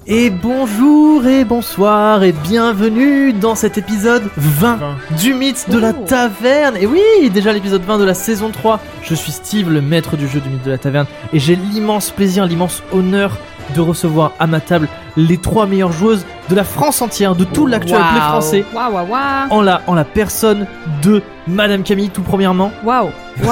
Et bonjour et bonsoir et bienvenue dans cet épisode 20 du mythe de la taverne. Et oui, déjà l'épisode 20 de la saison 3. Je suis Steve, le maître du jeu du mythe de la taverne, et j'ai l'immense plaisir, l'immense honneur de recevoir à ma table les 3 meilleures joueuses de la France entière, de tout l'actuel play français. En la personne de Madame Camille, tout premièrement. Waouh.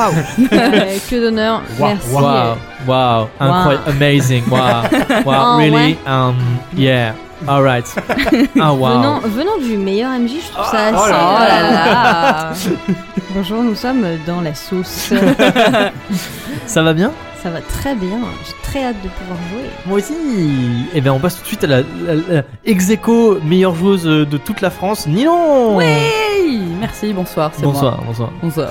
Que d'honneur. Merci. Wow. Incroyable. Amazing. Wow. Really? Yeah. Alright. Wow. Venant du meilleur MJ, je trouve ça assez... Oh là là. Bonjour, nous sommes dans la sauce. Ça va bien? Ça va très bien, j'ai très hâte de pouvoir jouer. Moi aussi. Et bien on passe tout de suite à la ex-aequo meilleure joueuse de toute la France, Ninon. Oui. Merci, bonsoir, c'est bonsoir. Bonsoir.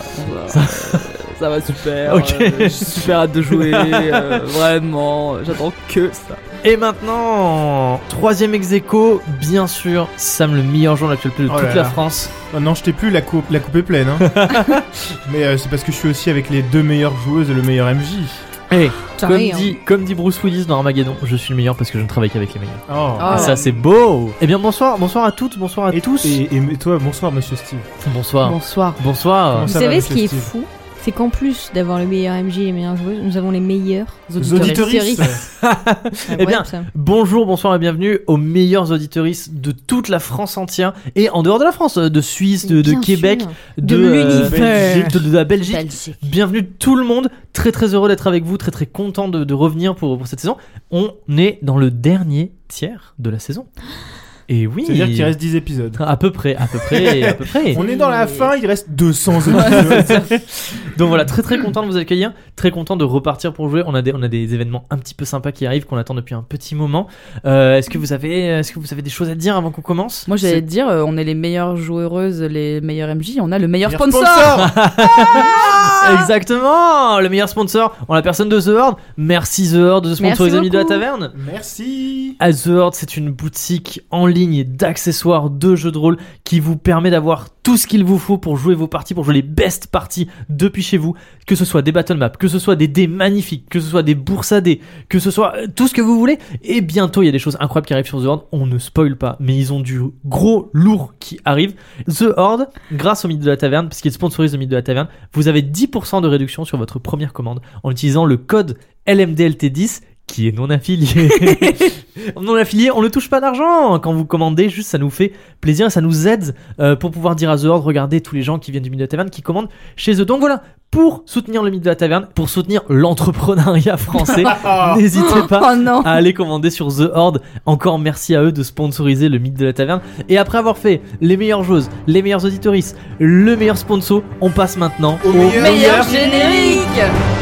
Ça va super, Ok. J'ai super hâte de jouer, vraiment, j'attends que ça. Et maintenant, 3ème ex-aequo, bien sûr, Sam, le meilleur joueur actuel de toute la France. Oh non, je t'ai plus, la coupe est pleine. Hein. Mais c'est parce que je suis aussi avec les 2 meilleures joueuses et le meilleur MJ. Et comme dit Bruce Willis dans Armageddon, je suis le meilleur parce que je ne travaille qu'avec les meilleurs. Et ça c'est beau. Eh bien bonsoir à toutes, bonsoir à tous. Et toi, bonsoir Monsieur Steve. Bonsoir. Vous savez ce qui est fou ? C'est qu'en plus d'avoir le meilleur MJ et les meilleures joueuses, nous avons les meilleurs auditeuristes. Eh bien, bonsoir et bienvenue aux meilleurs auditeuristes de toute la France entière et en dehors de la France, de Suisse, de Québec, de l'univers, de la Belgique. Bienvenue tout le monde. Très très heureux d'être avec vous, très très content de revenir pour cette saison. On est dans le dernier tiers de la saison. Et oui. C'est-à-dire qu'il reste 10 épisodes. À peu près. On est dans la fin, il reste 200 épisodes. Donc voilà, très très content de vous accueillir, très content de repartir pour jouer. On a des événements un petit peu sympas qui arrivent, qu'on attend depuis un petit moment. Est-ce que vous avez des choses à dire avant qu'on commence ? Moi j'allais te dire, on est les meilleures joueuses, les meilleurs MJ, on a le meilleur sponsor. Exactement, le meilleur sponsor en la personne de The Horde. Merci The Horde de sponsoriser Mythe de la Taverne. Merci. The Horde, c'est une boutique en ligne d'accessoires de jeux de rôle qui vous permet d'avoir tout ce qu'il vous faut pour jouer vos parties, pour jouer les best parties depuis chez vous, que ce soit des battle maps, que ce soit des dés magnifiques, que ce soit des bourses à dés, que ce soit tout ce que vous voulez. Et bientôt il y a des choses incroyables qui arrivent sur The Horde, on ne spoil pas, mais ils ont du gros lourd qui arrive. The Horde, grâce au Mythe de la Taverne, puisqu'ils sponsorisent le Mythe de la Taverne, vous avez 10% de réduction sur votre première commande en utilisant le code LMDLT10 qui est non affilié. Non affilié, on ne touche pas d'argent quand vous commandez, juste ça nous fait plaisir et ça nous aide pour pouvoir dire à The Horde, regardez tous les gens qui viennent du Mythe de la Taverne qui commandent chez eux. Donc voilà, pour soutenir le Mythe de la Taverne, pour soutenir l'entrepreneuriat français, n'hésitez pas à aller commander sur The Horde. Encore merci à eux de sponsoriser le Mythe de la Taverne. Et après avoir fait les meilleures joueuses, les meilleurs auditeuristes, le meilleur sponsor, on passe maintenant au meilleur générique.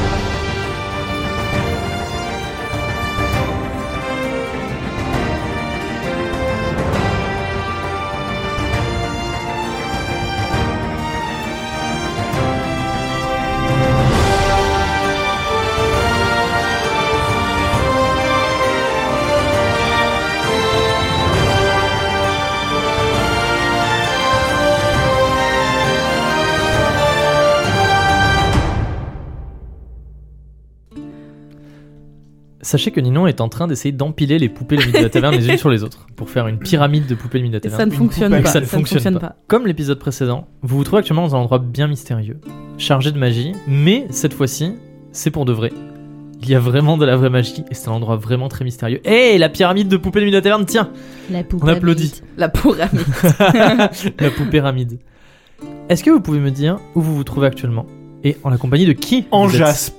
Sachez que Ninon est en train d'essayer d'empiler les poupées de Mythe de la Taverne les unes sur les autres pour faire une pyramide de poupées de Mythe de la Taverne. Ça ne fonctionne pas. Comme l'épisode précédent, vous vous trouvez actuellement dans un endroit bien mystérieux, chargé de magie, mais cette fois-ci, c'est pour de vrai. Il y a vraiment de la vraie magie et c'est un endroit vraiment très mystérieux. Et la pyramide de poupées de Mythe de la Taverne, tiens, on applaudit. La pyramide. La poupéramide. Est-ce que vous pouvez me dire où vous vous trouvez actuellement et en la compagnie de qui? En Jaspe.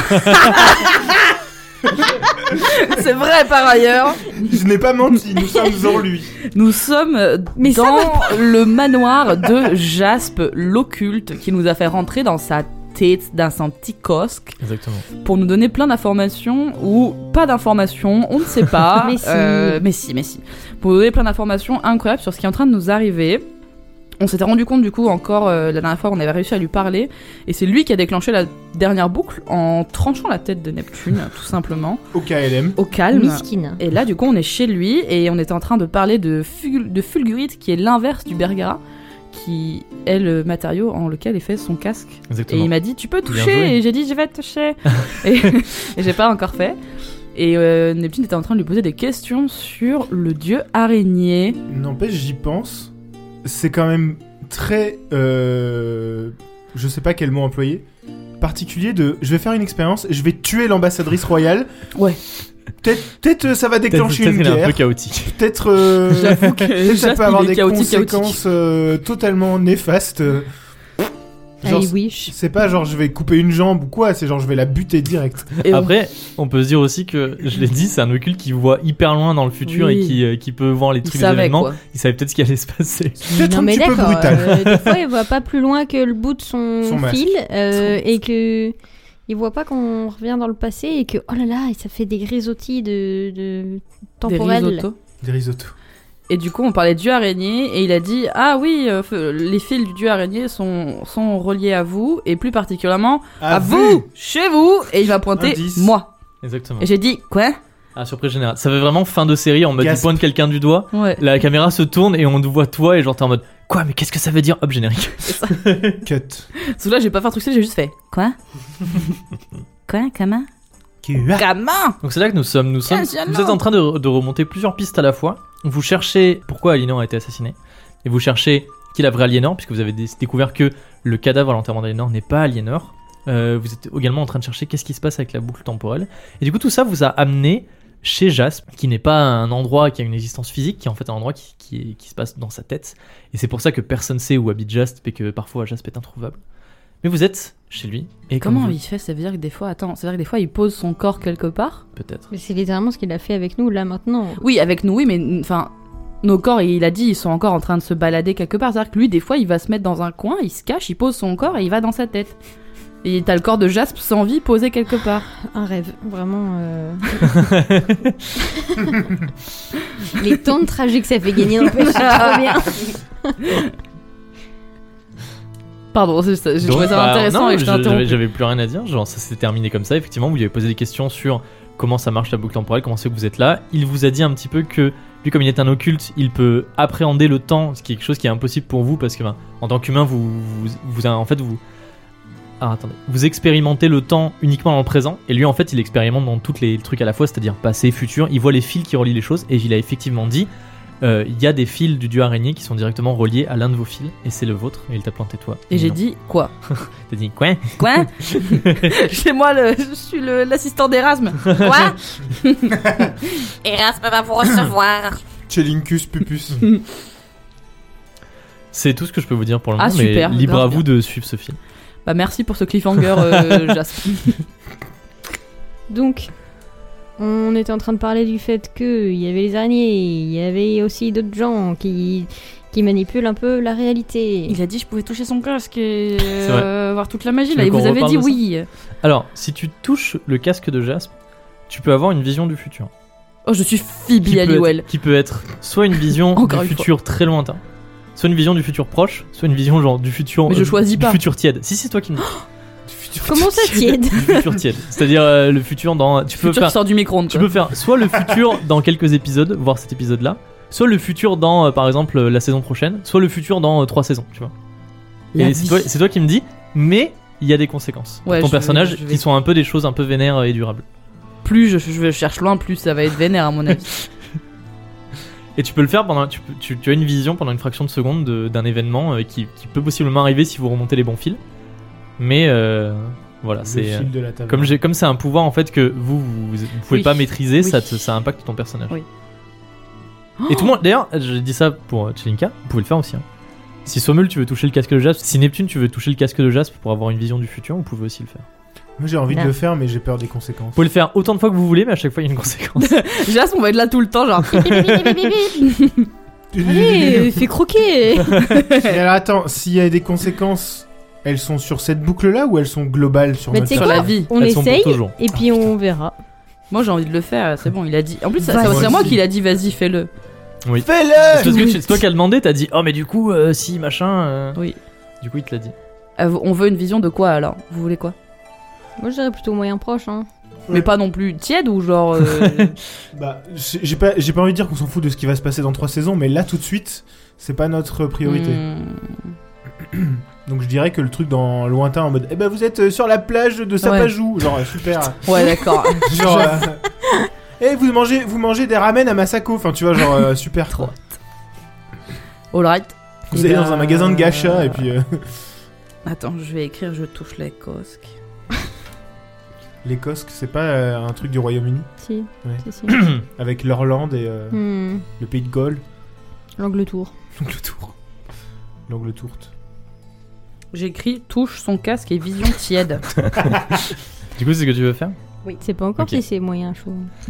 C'est vrai par ailleurs. Je n'ai pas menti, nous sommes en lui. Nous sommes dans le manoir de Jaspe, l'occulte, qui nous a fait rentrer dans sa tête, dans son petit cosque. Exactement. Pour nous donner plein d'informations ou pas d'informations, on ne sait pas. mais si. Pour nous donner plein d'informations incroyables sur ce qui est en train de nous arriver. On s'était rendu compte du coup encore la dernière fois on avait réussi à lui parler et c'est lui qui a déclenché la dernière boucle en tranchant la tête de Neptune tout simplement. Au KLM. Au calme. Miskine. Et là du coup on est chez lui et on était en train de parler de Fulgurite qui est l'inverse du Bergara qui est le matériau en lequel est fait son casque. Exactement. Et il m'a dit tu peux toucher et j'ai dit je vais toucher et j'ai pas encore fait. Et Neptune était en train de lui poser des questions sur le dieu araignée. N'empêche, j'y pense. C'est quand même très... je sais pas quel mot employer. Particulier de... Je vais faire une expérience, je vais tuer l'ambassadrice royale. Ouais. Peut-être ça va déclencher une guerre. C'est un peu chaotique. Peut-être J'avoue que peut-être ça peut avoir des chaotique. conséquences totalement néfastes. Genre, c'est pas genre je vais couper une jambe ou quoi, c'est genre je vais la buter direct. Et après, on peut se dire aussi que, je l'ai dit, c'est un occulte qui voit hyper loin dans le futur et qui peut voir les trucs des événements. Quoi. Il savait peut-être ce qui allait se passer. Non mais d'accord, des fois il voit pas plus loin que le bout de son fil et que il voit pas qu'on revient dans le passé et que oh là là, ça fait des risottis de temporels. Des risottos. Et du coup, on parlait de dieu araignée et il a dit ah oui, les fils du dieu araignée sont reliés à vous et plus particulièrement à vous, chez vous, et il va pointer moi. Exactement. Et j'ai dit quoi? Ah, surprise générale. Ça fait vraiment fin de série en mode il pointe quelqu'un du doigt, la caméra se tourne et on te voit toi et genre t'es en mode quoi, mais qu'est-ce que ça veut dire? Hop, générique. Cut. Parce que là j'ai pas fait un truc stylé, j'ai juste fait quoi? Quoi, comment? Donc c'est là que nous sommes. Vous êtes en train de remonter plusieurs pistes à la fois. Vous cherchez pourquoi Aliénor a été assassiné. Et vous cherchez qui est la vraie Aliénor, puisque vous avez découvert que le cadavre à l'enterrement d'Aliénor n'est pas Aliénor. Vous êtes également en train de chercher qu'est-ce qui se passe avec la boucle temporelle. Et du coup tout ça vous a amené chez Jasp, qui n'est pas un endroit qui a une existence physique, qui est en fait un endroit qui se passe dans sa tête. Et c'est pour ça que personne sait où habite Jasp et que parfois Jasp est introuvable. Mais vous êtes chez lui. Et comment il fait? Ça veut dire que des fois, il pose son corps quelque part? Peut-être. Mais c'est littéralement ce qu'il a fait avec nous là maintenant. Oui, avec nous, oui, mais enfin, nos corps, il a dit, ils sont encore en train de se balader quelque part. C'est-à-dire que lui, des fois, il va se mettre dans un coin, il se cache, il pose son corps et il va dans sa tête. Et t'as le corps de Jasp sans vie posé quelque part. Un rêve, vraiment. Les temps de trajet que ça fait gagner n'empêche, c'est trop bien. Pardon, j'ai trouvé ça intéressant et je t'ai interrompu. J'avais plus rien à dire, genre ça s'est terminé comme ça, effectivement, vous lui avez posé des questions sur comment ça marche la boucle temporelle, comment c'est que vous êtes là. Il vous a dit un petit peu que, lui comme il est un occulte, il peut appréhender le temps, ce qui est quelque chose qui est impossible pour vous, parce que en tant qu'humain, vous expérimentez le temps uniquement dans le présent, et lui en fait il expérimente dans tous les trucs à la fois, c'est-à-dire passé, futur, il voit les fils qui relient les choses, et il a effectivement dit... il y a des fils du dieu araignée qui sont directement reliés à l'un de vos fils et c'est le vôtre et il t'a planté toi. Et j'ai dit quoi? T'as dit quoi? C'est moi je suis l'assistant d'Erasme. Quoi? Erasme va vous recevoir. Chelincus pupus. C'est tout ce que je peux vous dire pour le moment, super, mais libre à vous de suivre ce film. Bah merci pour ce cliffhanger Jasp. Donc on était en train de parler du fait qu'il y avait les araignées, il y avait aussi d'autres gens qui manipulent un peu la réalité. Il a dit je pouvais toucher son casque et voir toute la magie. Là, et vous avez dit oui. Alors, si tu touches le casque de Jasp, tu peux avoir une vision du futur. Oh, je suis Phoebe Halliwell. Qui peut être soit une vision du futur très lointain, soit une vision du futur proche, soit une vision genre du futur... Mais je choisis pas. Du futur tiède. Si, c'est toi qui me dis. Comment ça tiède? Du futur tiède. C'est-à-dire le futur dans... Tu peux faire... qui sort du micro-ondes. Tu peux faire soit le futur dans quelques épisodes, voir cet épisode-là, soit le futur dans, par exemple, la saison prochaine, soit le futur dans 3 saisons, tu vois. Et c'est toi qui me dis, mais il y a des conséquences. Ouais, ton personnage qui sont un peu des choses un peu vénères et durables. Plus je cherche loin, plus ça va être vénère à mon avis. Et tu peux le faire pendant... Tu as une vision pendant une fraction de seconde d'un événement qui peut possiblement arriver si vous remontez les bons fils. Mais voilà, c'est comme c'est un pouvoir en fait que vous pouvez pas maîtriser, ça impacte ton personnage. Oui. Et tout le monde, d'ailleurs, j'ai dit ça pour Chelinka, vous pouvez le faire aussi. Hein. Si Sommel tu veux toucher le casque de Jasp, si Neptune tu veux toucher le casque de Jasp pour avoir une vision du futur, vous pouvez aussi le faire. Moi j'ai envie de le faire, mais j'ai peur des conséquences. Vous pouvez le faire autant de fois que vous voulez, mais à chaque fois il y a une conséquence. Jasp, on va être là tout le temps, genre. Allez, fais croquer. Mais alors attends, s'il y a des conséquences. Elles sont sur cette boucle-là ou elles sont globales sur la vie? On essaye et puis on verra. Moi j'ai envie de le faire, c'est bon, il a dit. En plus, c'est moi qui l'a dit, vas-y, fais-le. Oui. Fais-le! Parce que c'est toi qui as demandé, t'as dit, oh mais du coup, si, machin. Oui. Du coup, il te l'a dit. On veut une vision de quoi alors? Vous voulez quoi? Moi je dirais plutôt moyen proche, hein. Mais pas non plus tiède ou genre. Bah, j'ai pas envie de dire qu'on s'en fout de ce qui va se passer dans 3 saisons, mais là tout de suite, c'est pas notre priorité. Donc je dirais que le truc dans lointain en mode vous êtes sur la plage de Sapajou, genre super. Ouais, d'accord. Genre vous mangez des ramen à Masako. Enfin, tu vois, genre super. Trop. Alright. Vous allez dans un magasin de gacha et puis. Attends, je vais écrire je touche les cosques. Les cosques, c'est pas un truc du Royaume-Uni? Si. Ouais. Si. Avec l'Irlande et le Pays de Galles. L'Angleterre. L'Angleterre. J'écris touche son casque et vision tiède. Du coup, c'est ce que tu veux faire? Oui. C'est pas encore Ok. si c'est moyen chaud.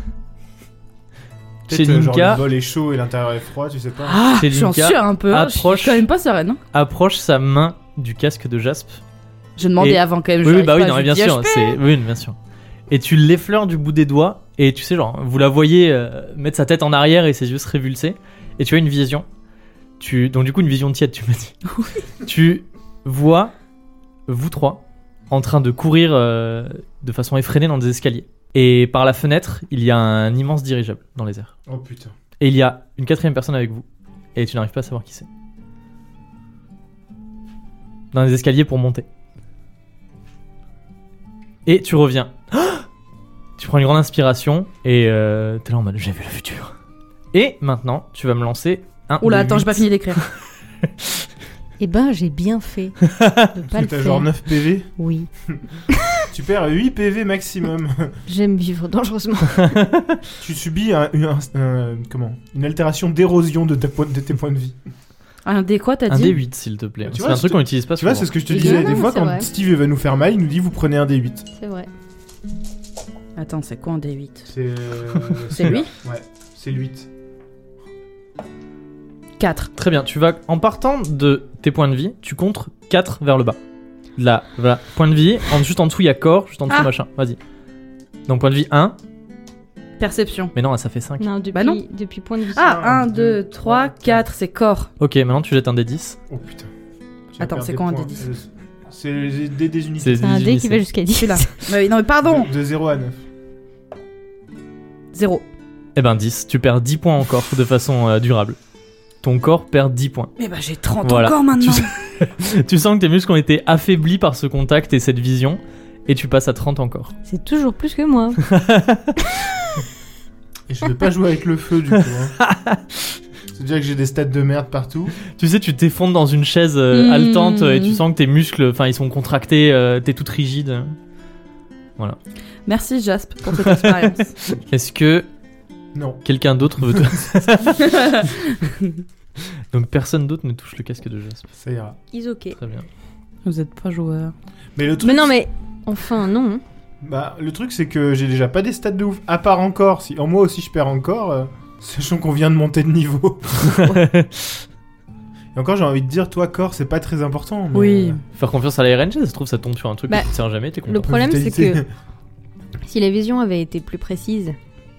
Chez Peut-être genre Ninka, le vol est chaud et l'intérieur est froid, tu sais pas. chez J'en Ninka, suis un peu. Je approche- suis quand même pas sereine. Hein. approche sa main du casque de Jasp. J'ai demandé Et- avant quand même. Oui, j'arrive bah oui, pas, non, je mais bien lui dis, sûr, oui, bien sûr. Et tu l'effleures du bout des doigts, et tu sais, genre, vous la voyez mettre sa tête en arrière et ses yeux se révulser, et tu as une vision. Donc, du coup, une vision tiède, tu m'as dit. Tu vois, vous trois, en train de courir de façon effrénée dans des escaliers. Et par la fenêtre, il y a un immense dirigeable dans les airs. Oh putain. Et il y a une quatrième personne avec vous, et tu n'arrives pas à savoir qui c'est. Dans les escaliers pour monter. Et tu reviens. Tu prends une grande inspiration et t'es là en mode j'ai vu le futur. Et maintenant, tu vas me lancer un. Oula, de attends, 8. j'ai pas fini d'écrire. Eh ben, j'ai bien fait de pas le T'as faire. genre 9 PV. Oui. Tu perds 8 PV maximum. J'aime vivre dangereusement. Tu subis une altération d'érosion de tes points de vie. Un dé quoi, t'as Un dit? D8 s'il te plaît. Tu C'est vois, un truc qu'on utilise pas Tu vois, souvent. c'est ce que je te Et disais. non, Des fois, c'est quand vrai. Steve va nous faire mal, il nous dit vous prenez un D8. C'est vrai. Attends, c'est quoi un D8? C'est lui Ouais, c'est le 8. 4. Très bien, tu vas en partant de tes points de vie, tu comptes 4 vers le bas. Là, voilà, point de vie, juste en dessous il y a corps, juste en dessous Ah. machin. Vas-y. Donc point de vie 1, Perception. mais non, ça fait 5. Non, depuis, Bah non. depuis point de vue. Ah, 1, 2, 2, 3, 4, c'est corps. Ok, maintenant tu jettes un D10. Oh putain. Tu vas Attends, perdre c'est des quoi un points. D10? C'est des unités. C'est un dé qui va jusqu'à 10. Celui-là. Oui, non, mais pardon. De 0 à 9. 0. Eh ben 10, tu perds 10 points encore de façon durable. Ton corps perd 10 points. Mais bah, j'ai 30 Voilà. encore maintenant. Tu sens que tes muscles ont été affaiblis par ce contact et cette vision, et tu passes à 30 encore. C'est toujours plus que moi. Et je vais pas jouer avec le feu du coup. Hein. C'est déjà que j'ai des stats de merde partout. Tu sais, tu t'effondres dans une chaise haletante et tu sens que tes muscles, enfin, ils sont contractés, t'es toute rigide. Voilà. Merci Jasp pour cette expérience. Est-ce que Non. quelqu'un d'autre veut Donc personne d'autre ne touche le casque de Jasp. Ça ira. Ils ok. Très bien. Vous êtes pas joueur. Mais le truc, Mais non, mais enfin, non. bah, le truc c'est que j'ai déjà pas des stats de ouf. À part encore, si en moi aussi je perds encore, sachant qu'on vient de monter de niveau. Et encore, j'ai envie de dire, toi, corps, c'est pas très important. Mais Oui. Faire confiance à la RNG, ça se trouve, ça tombe sur un truc Bah, qui te sert jamais, t'es content. Le problème, c'est vitalité. que si la vision avait été plus précise,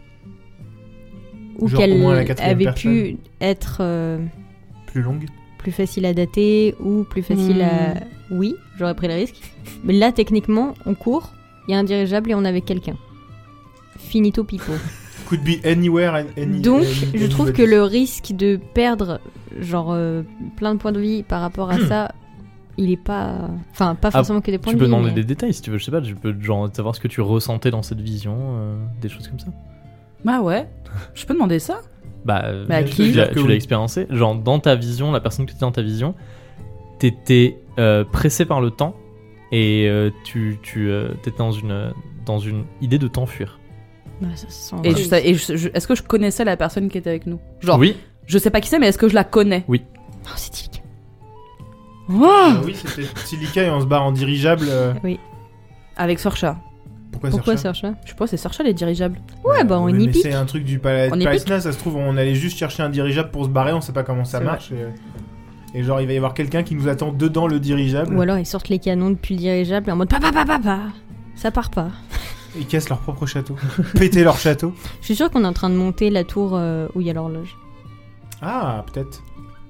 ou Genre, au moins la qu'elle quatrième avait personne. pu être Plus longue. plus facile à dater ou plus facile à... Oui, j'aurais pris le risque. Mais là, techniquement, on court, il y a un dirigeable et on est avec quelqu'un. Finito pipo. Could be anywhere. Donc, je trouve que le risque de perdre genre plein de points de vie par rapport à ça, il est pas... Enfin, pas forcément que des points Tu de peux vie. demander mais- des détails si tu veux, je sais pas, tu peux genre savoir ce que tu ressentais dans cette vision, des choses comme ça. Bah ouais. Je peux demander ça? Bah, Mais à qui tu l'as Que oui. expériencé. Genre, dans ta vision, la personne que t'étais dans ta vision, t'étais pressé par le temps et t'étais dans une idée de t'enfuir. Ouais, ça se sent Et, vrai. est-ce que je connaissais la personne qui était avec nous? Genre, Oui, je sais pas qui c'est, mais est-ce que je la connais? Oh, c'est typique. Oh Oui, c'était Silica et on se barre en dirigeable. Avec Sorcha. Pourquoi ça Sacha? Je sais pas, c'est Sorcha les dirigeables. Ouais, bah on mais y pique. c'est un truc du On y Palestina, ça se trouve, on allait juste chercher un dirigeable pour se barrer, on sait pas comment ça C'est marche. Et genre, il va y avoir quelqu'un qui nous attend dedans le dirigeable. Ou alors ils sortent les canons depuis le dirigeable et en mode papa, ça part pas. Ils cassent leur propre château. Péter leur château. Je suis sûre qu'on est en train de monter la tour où il y a l'horloge. Ah, peut-être.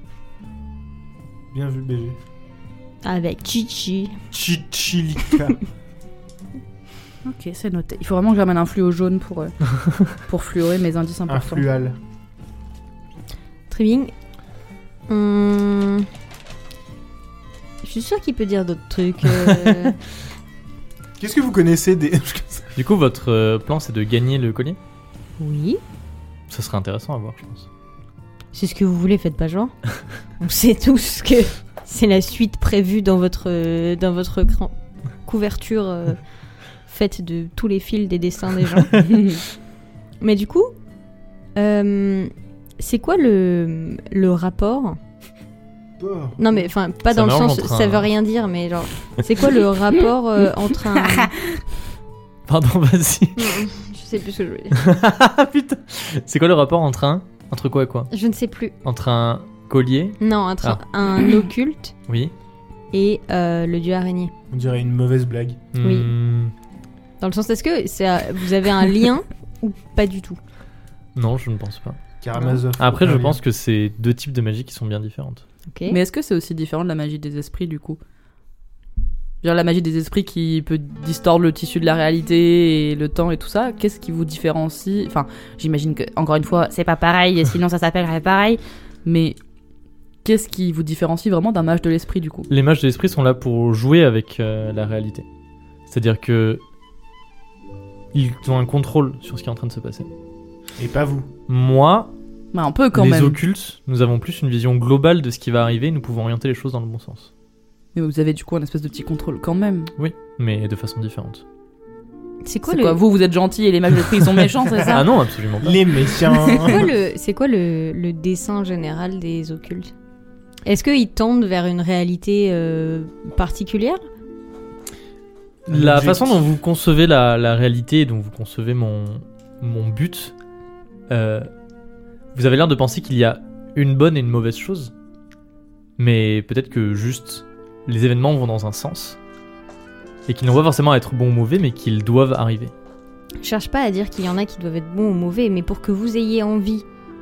Bien vu, BG. Avec Chichi. Chichilika. Ok, c'est noté. Il faut vraiment que j'amène un fluo jaune pour fluorer mes indices Un importants. flual. Très bien. Je suis sûre qu'il peut dire d'autres trucs. Qu'est-ce que vous connaissez des... du coup, votre plan, c'est de gagner le collier. Oui. Ça serait intéressant à voir, je pense. C'est ce que vous voulez, faites pas genre. On sait tous que c'est la suite prévue dans votre couverture faite de tous les fils des dessins des gens. Mais du coup, c'est quoi le rapport ? Non mais enfin pas Ça dans le sens mélange entre ça veut rien dire, mais genre c'est quoi le rapport entre un... Pardon, vas-y. Je sais plus ce que je voulais dire. Putain. C'est quoi le rapport entre quoi et quoi ? Je ne sais plus. Entre un collier ? Non, entre un occulte Oui. et le dieu araignée. On dirait une mauvaise blague. Oui. Dans le sens, est-ce que vous avez un lien ou pas du tout ? Non, je ne pense pas. Karamazov. Après, je pense que c'est deux types de magie qui sont bien différentes. Okay. Mais est-ce que c'est aussi différent de la magie des esprits du coup ? Genre la magie des esprits qui peut distordre le tissu de la réalité et le temps et tout ça, qu'est-ce qui vous différencie ? Enfin, j'imagine que, encore une fois, c'est pas pareil, sinon ça s'appellerait pareil, mais qu'est-ce qui vous différencie vraiment d'un mage de l'esprit du coup ? Les mages de l'esprit sont là pour jouer avec la réalité. C'est-à-dire que ils ont un contrôle sur ce qui est en train de se passer. Et pas vous. Moi, Bah un peu quand les même. occultes, nous avons plus une vision globale de ce qui va arriver, nous pouvons orienter les choses dans le bon sens. Mais vous avez du coup un espèce de petit contrôle quand même. Oui, mais de façon différente. C'est quoi C'est quoi, vous êtes gentils et les mages de l'esprit ils sont méchants, c'est ça ? Ah non, absolument pas. Les méchants. C'est quoi le dessin général des occultes ? Est-ce qu'ils tendent vers une réalité particulière ? La façon dont vous concevez la réalité et dont vous concevez mon but, vous avez l'air de penser qu'il y a une bonne et une mauvaise chose, mais peut-être que juste les événements vont dans un sens et qu'ils n'ont pas forcément à être bons ou mauvais, mais qu'ils doivent arriver. Je cherche pas à dire qu'il y en a qui doivent être bons ou mauvais, mais pour que vous ayez envie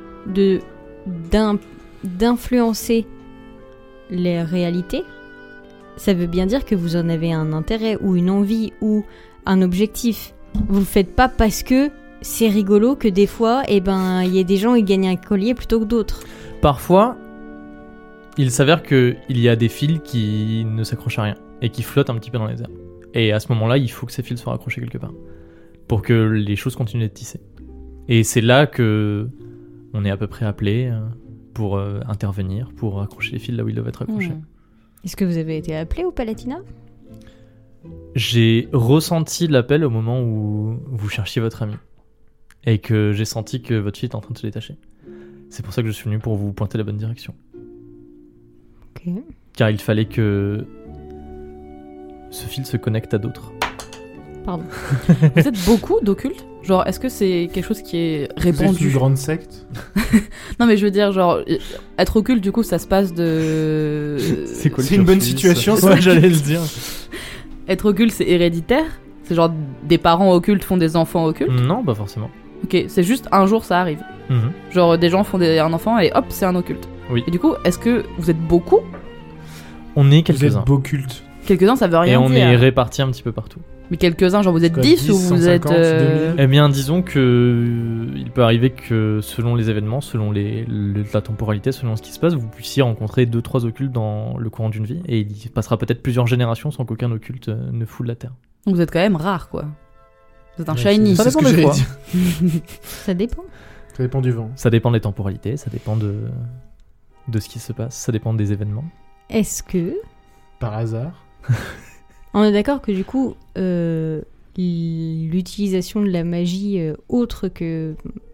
d'influencer les réalités, ça veut bien dire que vous en avez un intérêt ou une envie ou un objectif. Vous le faites pas parce que c'est rigolo que des fois, il y a des gens qui gagnent un collier plutôt que d'autres. Parfois, il s'avère qu'il y a des fils qui ne s'accrochent à rien et qui flottent un petit peu dans les airs. Et à ce moment-là, il faut que ces fils soient accrochés quelque part pour que les choses continuent d'être tissées. Et c'est là que on est à peu près appelé pour intervenir, pour accrocher les fils là où ils doivent être accrochés. Est-ce que vous avez été appelé au Palatinat ? J'ai ressenti l'appel au moment où vous cherchiez votre ami et que j'ai senti que votre fille était en train de se détacher. C'est pour ça que je suis venu pour vous pointer la bonne direction. Ok. Car il fallait que ce fil se connecte à d'autres. Pardon. Vous êtes beaucoup d'occultes ? Genre, est-ce que c'est quelque chose qui est Vous êtes répandu ? une grande secte. Non mais je veux dire, genre, être occulte du coup ça se passe de... C'est quoi le C'est une bonne cursus situation, Ouais, j'allais le dire. Être occulte c'est héréditaire ? C'est genre des parents occultes font des enfants occultes ? Non, pas forcément. Ok, c'est juste un jour ça arrive. Mhm. Genre des gens font un enfant et hop c'est un occulte. Oui. Et du coup, est-ce que vous êtes beaucoup ? On est Vous quelques-uns. êtes beau culte. Quelques-uns ça veut rien Et on dire. est répartis un petit peu partout. Mais quelques-uns, genre vous êtes Quoi, 10 ou 10, vous 150, êtes... 2000? Eh bien, disons que il peut arriver que selon les événements, selon la temporalité, selon ce qui se passe, vous puissiez rencontrer 2-3 occultes dans le courant d'une vie, et il passera peut-être plusieurs générations sans qu'aucun occulte ne foule la terre. Donc vous êtes quand même rare quoi. Vous êtes un Ouais, shiny. c'est Ça ce dépend que des j'allais fois. dire. Ça dépend. Ça dépend du vent. Ça dépend des temporalités, ça dépend de ce qui se passe, ça dépend des événements. Est-ce que... Par hasard. On est d'accord que du coup, l'utilisation de la magie autre que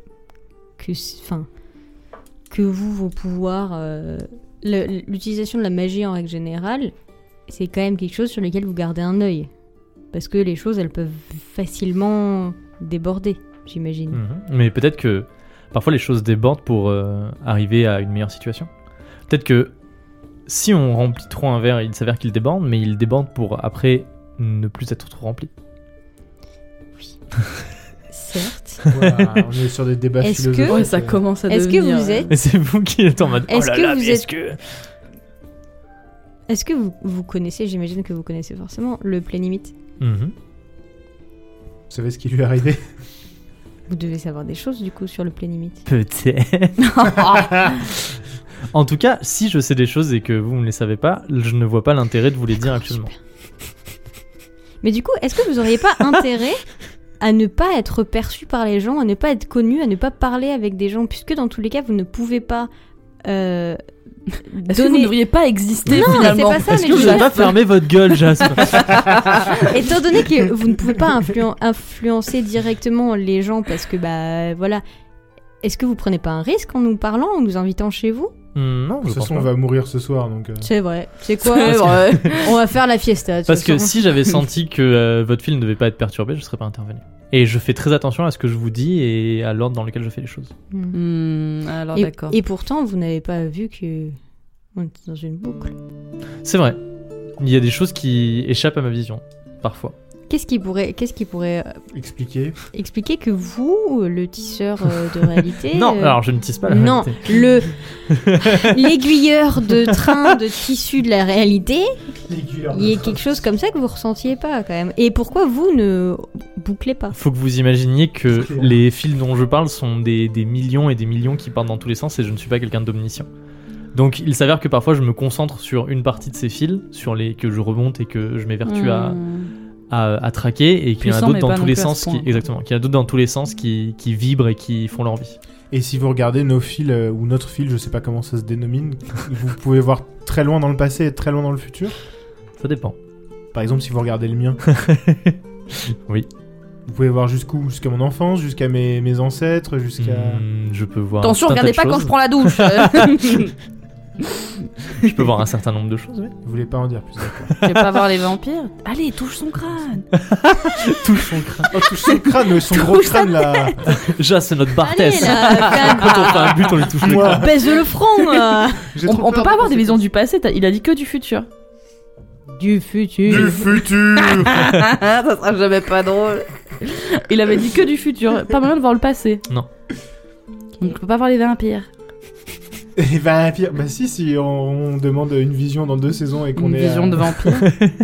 vos pouvoirs, l'utilisation de la magie en règle générale, c'est quand même quelque chose sur lequel vous gardez un œil. Parce que les choses, elles peuvent facilement déborder, j'imagine. Mhm. Mais peut-être que parfois les choses débordent pour arriver à une meilleure situation. Peut-être que si on remplit trop un verre, il s'avère qu'il déborde, mais il déborde pour après ne plus être trop rempli. Certes. Voilà, on est sur des débats Est-ce que- philosophiques. Ouais, ça commence à Est-ce que devenir... vous êtes... Et c'est vous qui êtes en mode Est-ce oh là que là, vous mais êtes- est-ce que... Est-ce que vous connaissez, j'imagine que vous connaissez forcément, le Plénimite ? Mhm. Vous savez ce qui lui est arrivé? Vous devez savoir des choses du coup sur le Plénimite. Peut-être. En tout cas, si je sais des choses et que vous ne les savez pas, je ne vois pas l'intérêt de vous les dire actuellement. Mais du coup, est-ce que vous auriez pas intérêt à ne pas être perçu par les gens, à ne pas être connu, à ne pas parler avec des gens, puisque dans tous les cas, vous ne pouvez pas... Est-ce que vous ne devriez pas exister finalement? C'est pas ça, est-ce que vous n'avez pas fermé votre gueule, Jasper? Étant donné que vous ne pouvez pas influencer directement les gens parce que voilà, est-ce que vous prenez pas un risque en nous parlant, en nous invitant chez vous? Non, de toute façon on va mourir ce soir donc. C'est vrai. C'est quoi? C'est vrai. On va faire la fiesta. Parce que si j'avais senti que votre fille ne devait pas être perturbée, je serais pas intervenu. Et je fais très attention à ce que je vous dis et à l'ordre dans lequel je fais les choses. Alors d'accord. Et pourtant, vous n'avez pas vu que on était dans une boucle. C'est vrai. Il y a des choses qui échappent à ma vision, parfois. Qu'est-ce qui pourrait expliquer que vous, le tisseur de réalité... Non, alors je ne tisse pas la réalité. Non, l'aiguilleur de train de tissu de la réalité, il y a quelque chose comme ça que vous ressentiez pas quand même. Et pourquoi vous ne bouclez pas? Faut que vous imaginiez que les fils dont je parle sont des millions et des millions qui partent dans tous les sens et je ne suis pas quelqu'un d'omniscient. Donc il s'avère que parfois je me concentre sur une partie de ces fils, que je remonte et que je m'évertue à traquer, et qu'il y en a d'autres dans tous les sens qu'il y a d'autres dans tous les sens qui vibrent et qui font leur vie. Et si vous regardez nos fils ou notre fil, je sais pas comment ça se dénomine, vous pouvez voir très loin dans le passé et très loin dans le futur. Ça dépend. Par exemple, si vous regardez le mien. Oui. Vous pouvez voir jusqu'où? Jusqu'à mon enfance, jusqu'à mes ancêtres, jusqu'à... je peux voir... Attention, regardez pas quand je prends la douche. Je peux voir un certain nombre de choses, oui. Vous voulez pas en dire plus, d'accord. Je vais pas voir les vampires. Allez, touche son crâne. Touche son crâne. Oh, touche son crâne, son gros crâne là. Ja, c'est notre Barthès. Allez, quand on fait un but, on lui touche le crâne. Baisse le front. On peut pas avoir des visions du passé, il a dit que du futur. Du futur. Ça sera jamais pas drôle. Il avait dit que du futur, pas moyen de voir le passé. Non. On peut pas voir les vampires. Les vampires, bah si on demande une vision dans 2 saisons et qu'on une vision de vampire.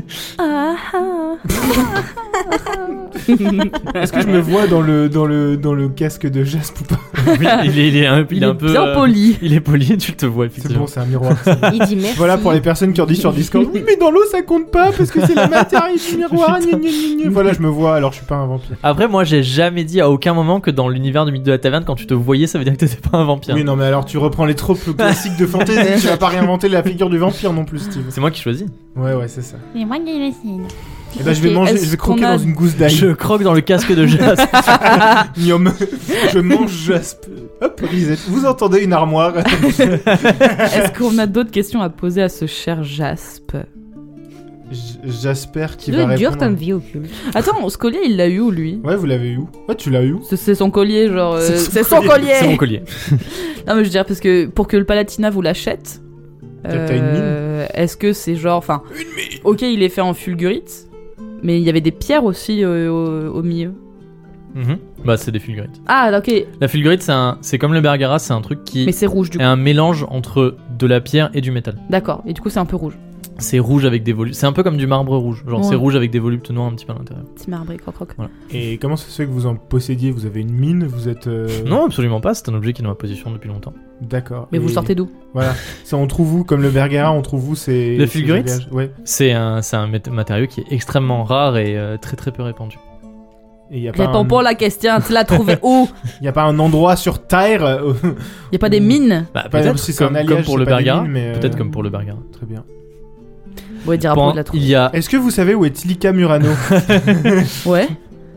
Est-ce que je me vois dans le casque de Jasper ou pas? Oui, il est un peu bien poli. Il est poli, tu te vois effectivement. C'est bon, c'est un miroir. Il dit merci. Voilà pour les personnes qui ont dit sur Discord. Oui, mais dans l'eau ça compte pas parce que c'est la matière du miroir. Voilà, je me vois, alors je suis pas un vampire. Après, moi j'ai jamais dit à aucun moment que dans l'univers du mythe de la taverne, quand tu te voyais, ça veut dire que t'étais pas un vampire. Oui, non, mais alors tu reprends les tropes classiques de fantasy. Tu vas pas réinventer la figure du vampire non plus, Steve. C'est moi qui choisis. Ouais, c'est ça. C'est moi qui décide. Et bah, je vais croquer dans une gousse d'ail. Je croque dans le casque de Jasper. Miam. Je mange Jasper. Hop, reset. Vous entendez une armoire. Est-ce qu'on a d'autres questions à poser à ce cher Jasper? Jasper qui va répondre. C'est dur comme vie occulte. Attends, ce collier, il l'a eu où, lui? Ouais, vous l'avez eu où? Ouais, tu l'as eu où? C'est son collier, genre... C'est son collier. C'est mon collier. Non, mais je veux dire, parce que pour que le Palatinat vous l'achète... T'as une mine? Est-ce que c'est genre... Enfin, ok, il est fait en fulgurite, mais il y avait des pierres aussi au milieu. Bah, c'est des fulgurites. Ah, ok. La fulgurite, c'est comme le bergara, c'est un truc qui... Mais c'est rouge, du coup. est un mélange entre de la pierre et du métal. D'accord, et du coup, c'est un peu rouge. C'est rouge avec des volupes. C'est un peu comme du marbre rouge. Genre, c'est rouge avec des volupes noirs un petit peu à l'intérieur. Petit marbre, croc. Voilà. Et comment ça se fait que vous en possédiez? Vous avez une mine? Vous êtes... Non, absolument pas. C'est un objet qui est dans ma possession depuis longtemps. D'accord. Mais vous sortez d'où? Voilà. Ça, on trouve où? Comme le bergara, on trouve où? C'est... La fulgurite? Ouais. C'est un matériau qui est extrêmement rare et très très peu répandu. Réponds pas la question, tu l'as trouvé où? Il n'y a pas un endroit sur Terre. Il n'y a pas des mines? Bah, peut-être si comme pour le bergara. Peut-être comme pour le bergara. Très bien. Ouais, dire après de la trouver. Est-ce que vous savez où est Tilika Murano? Ouais.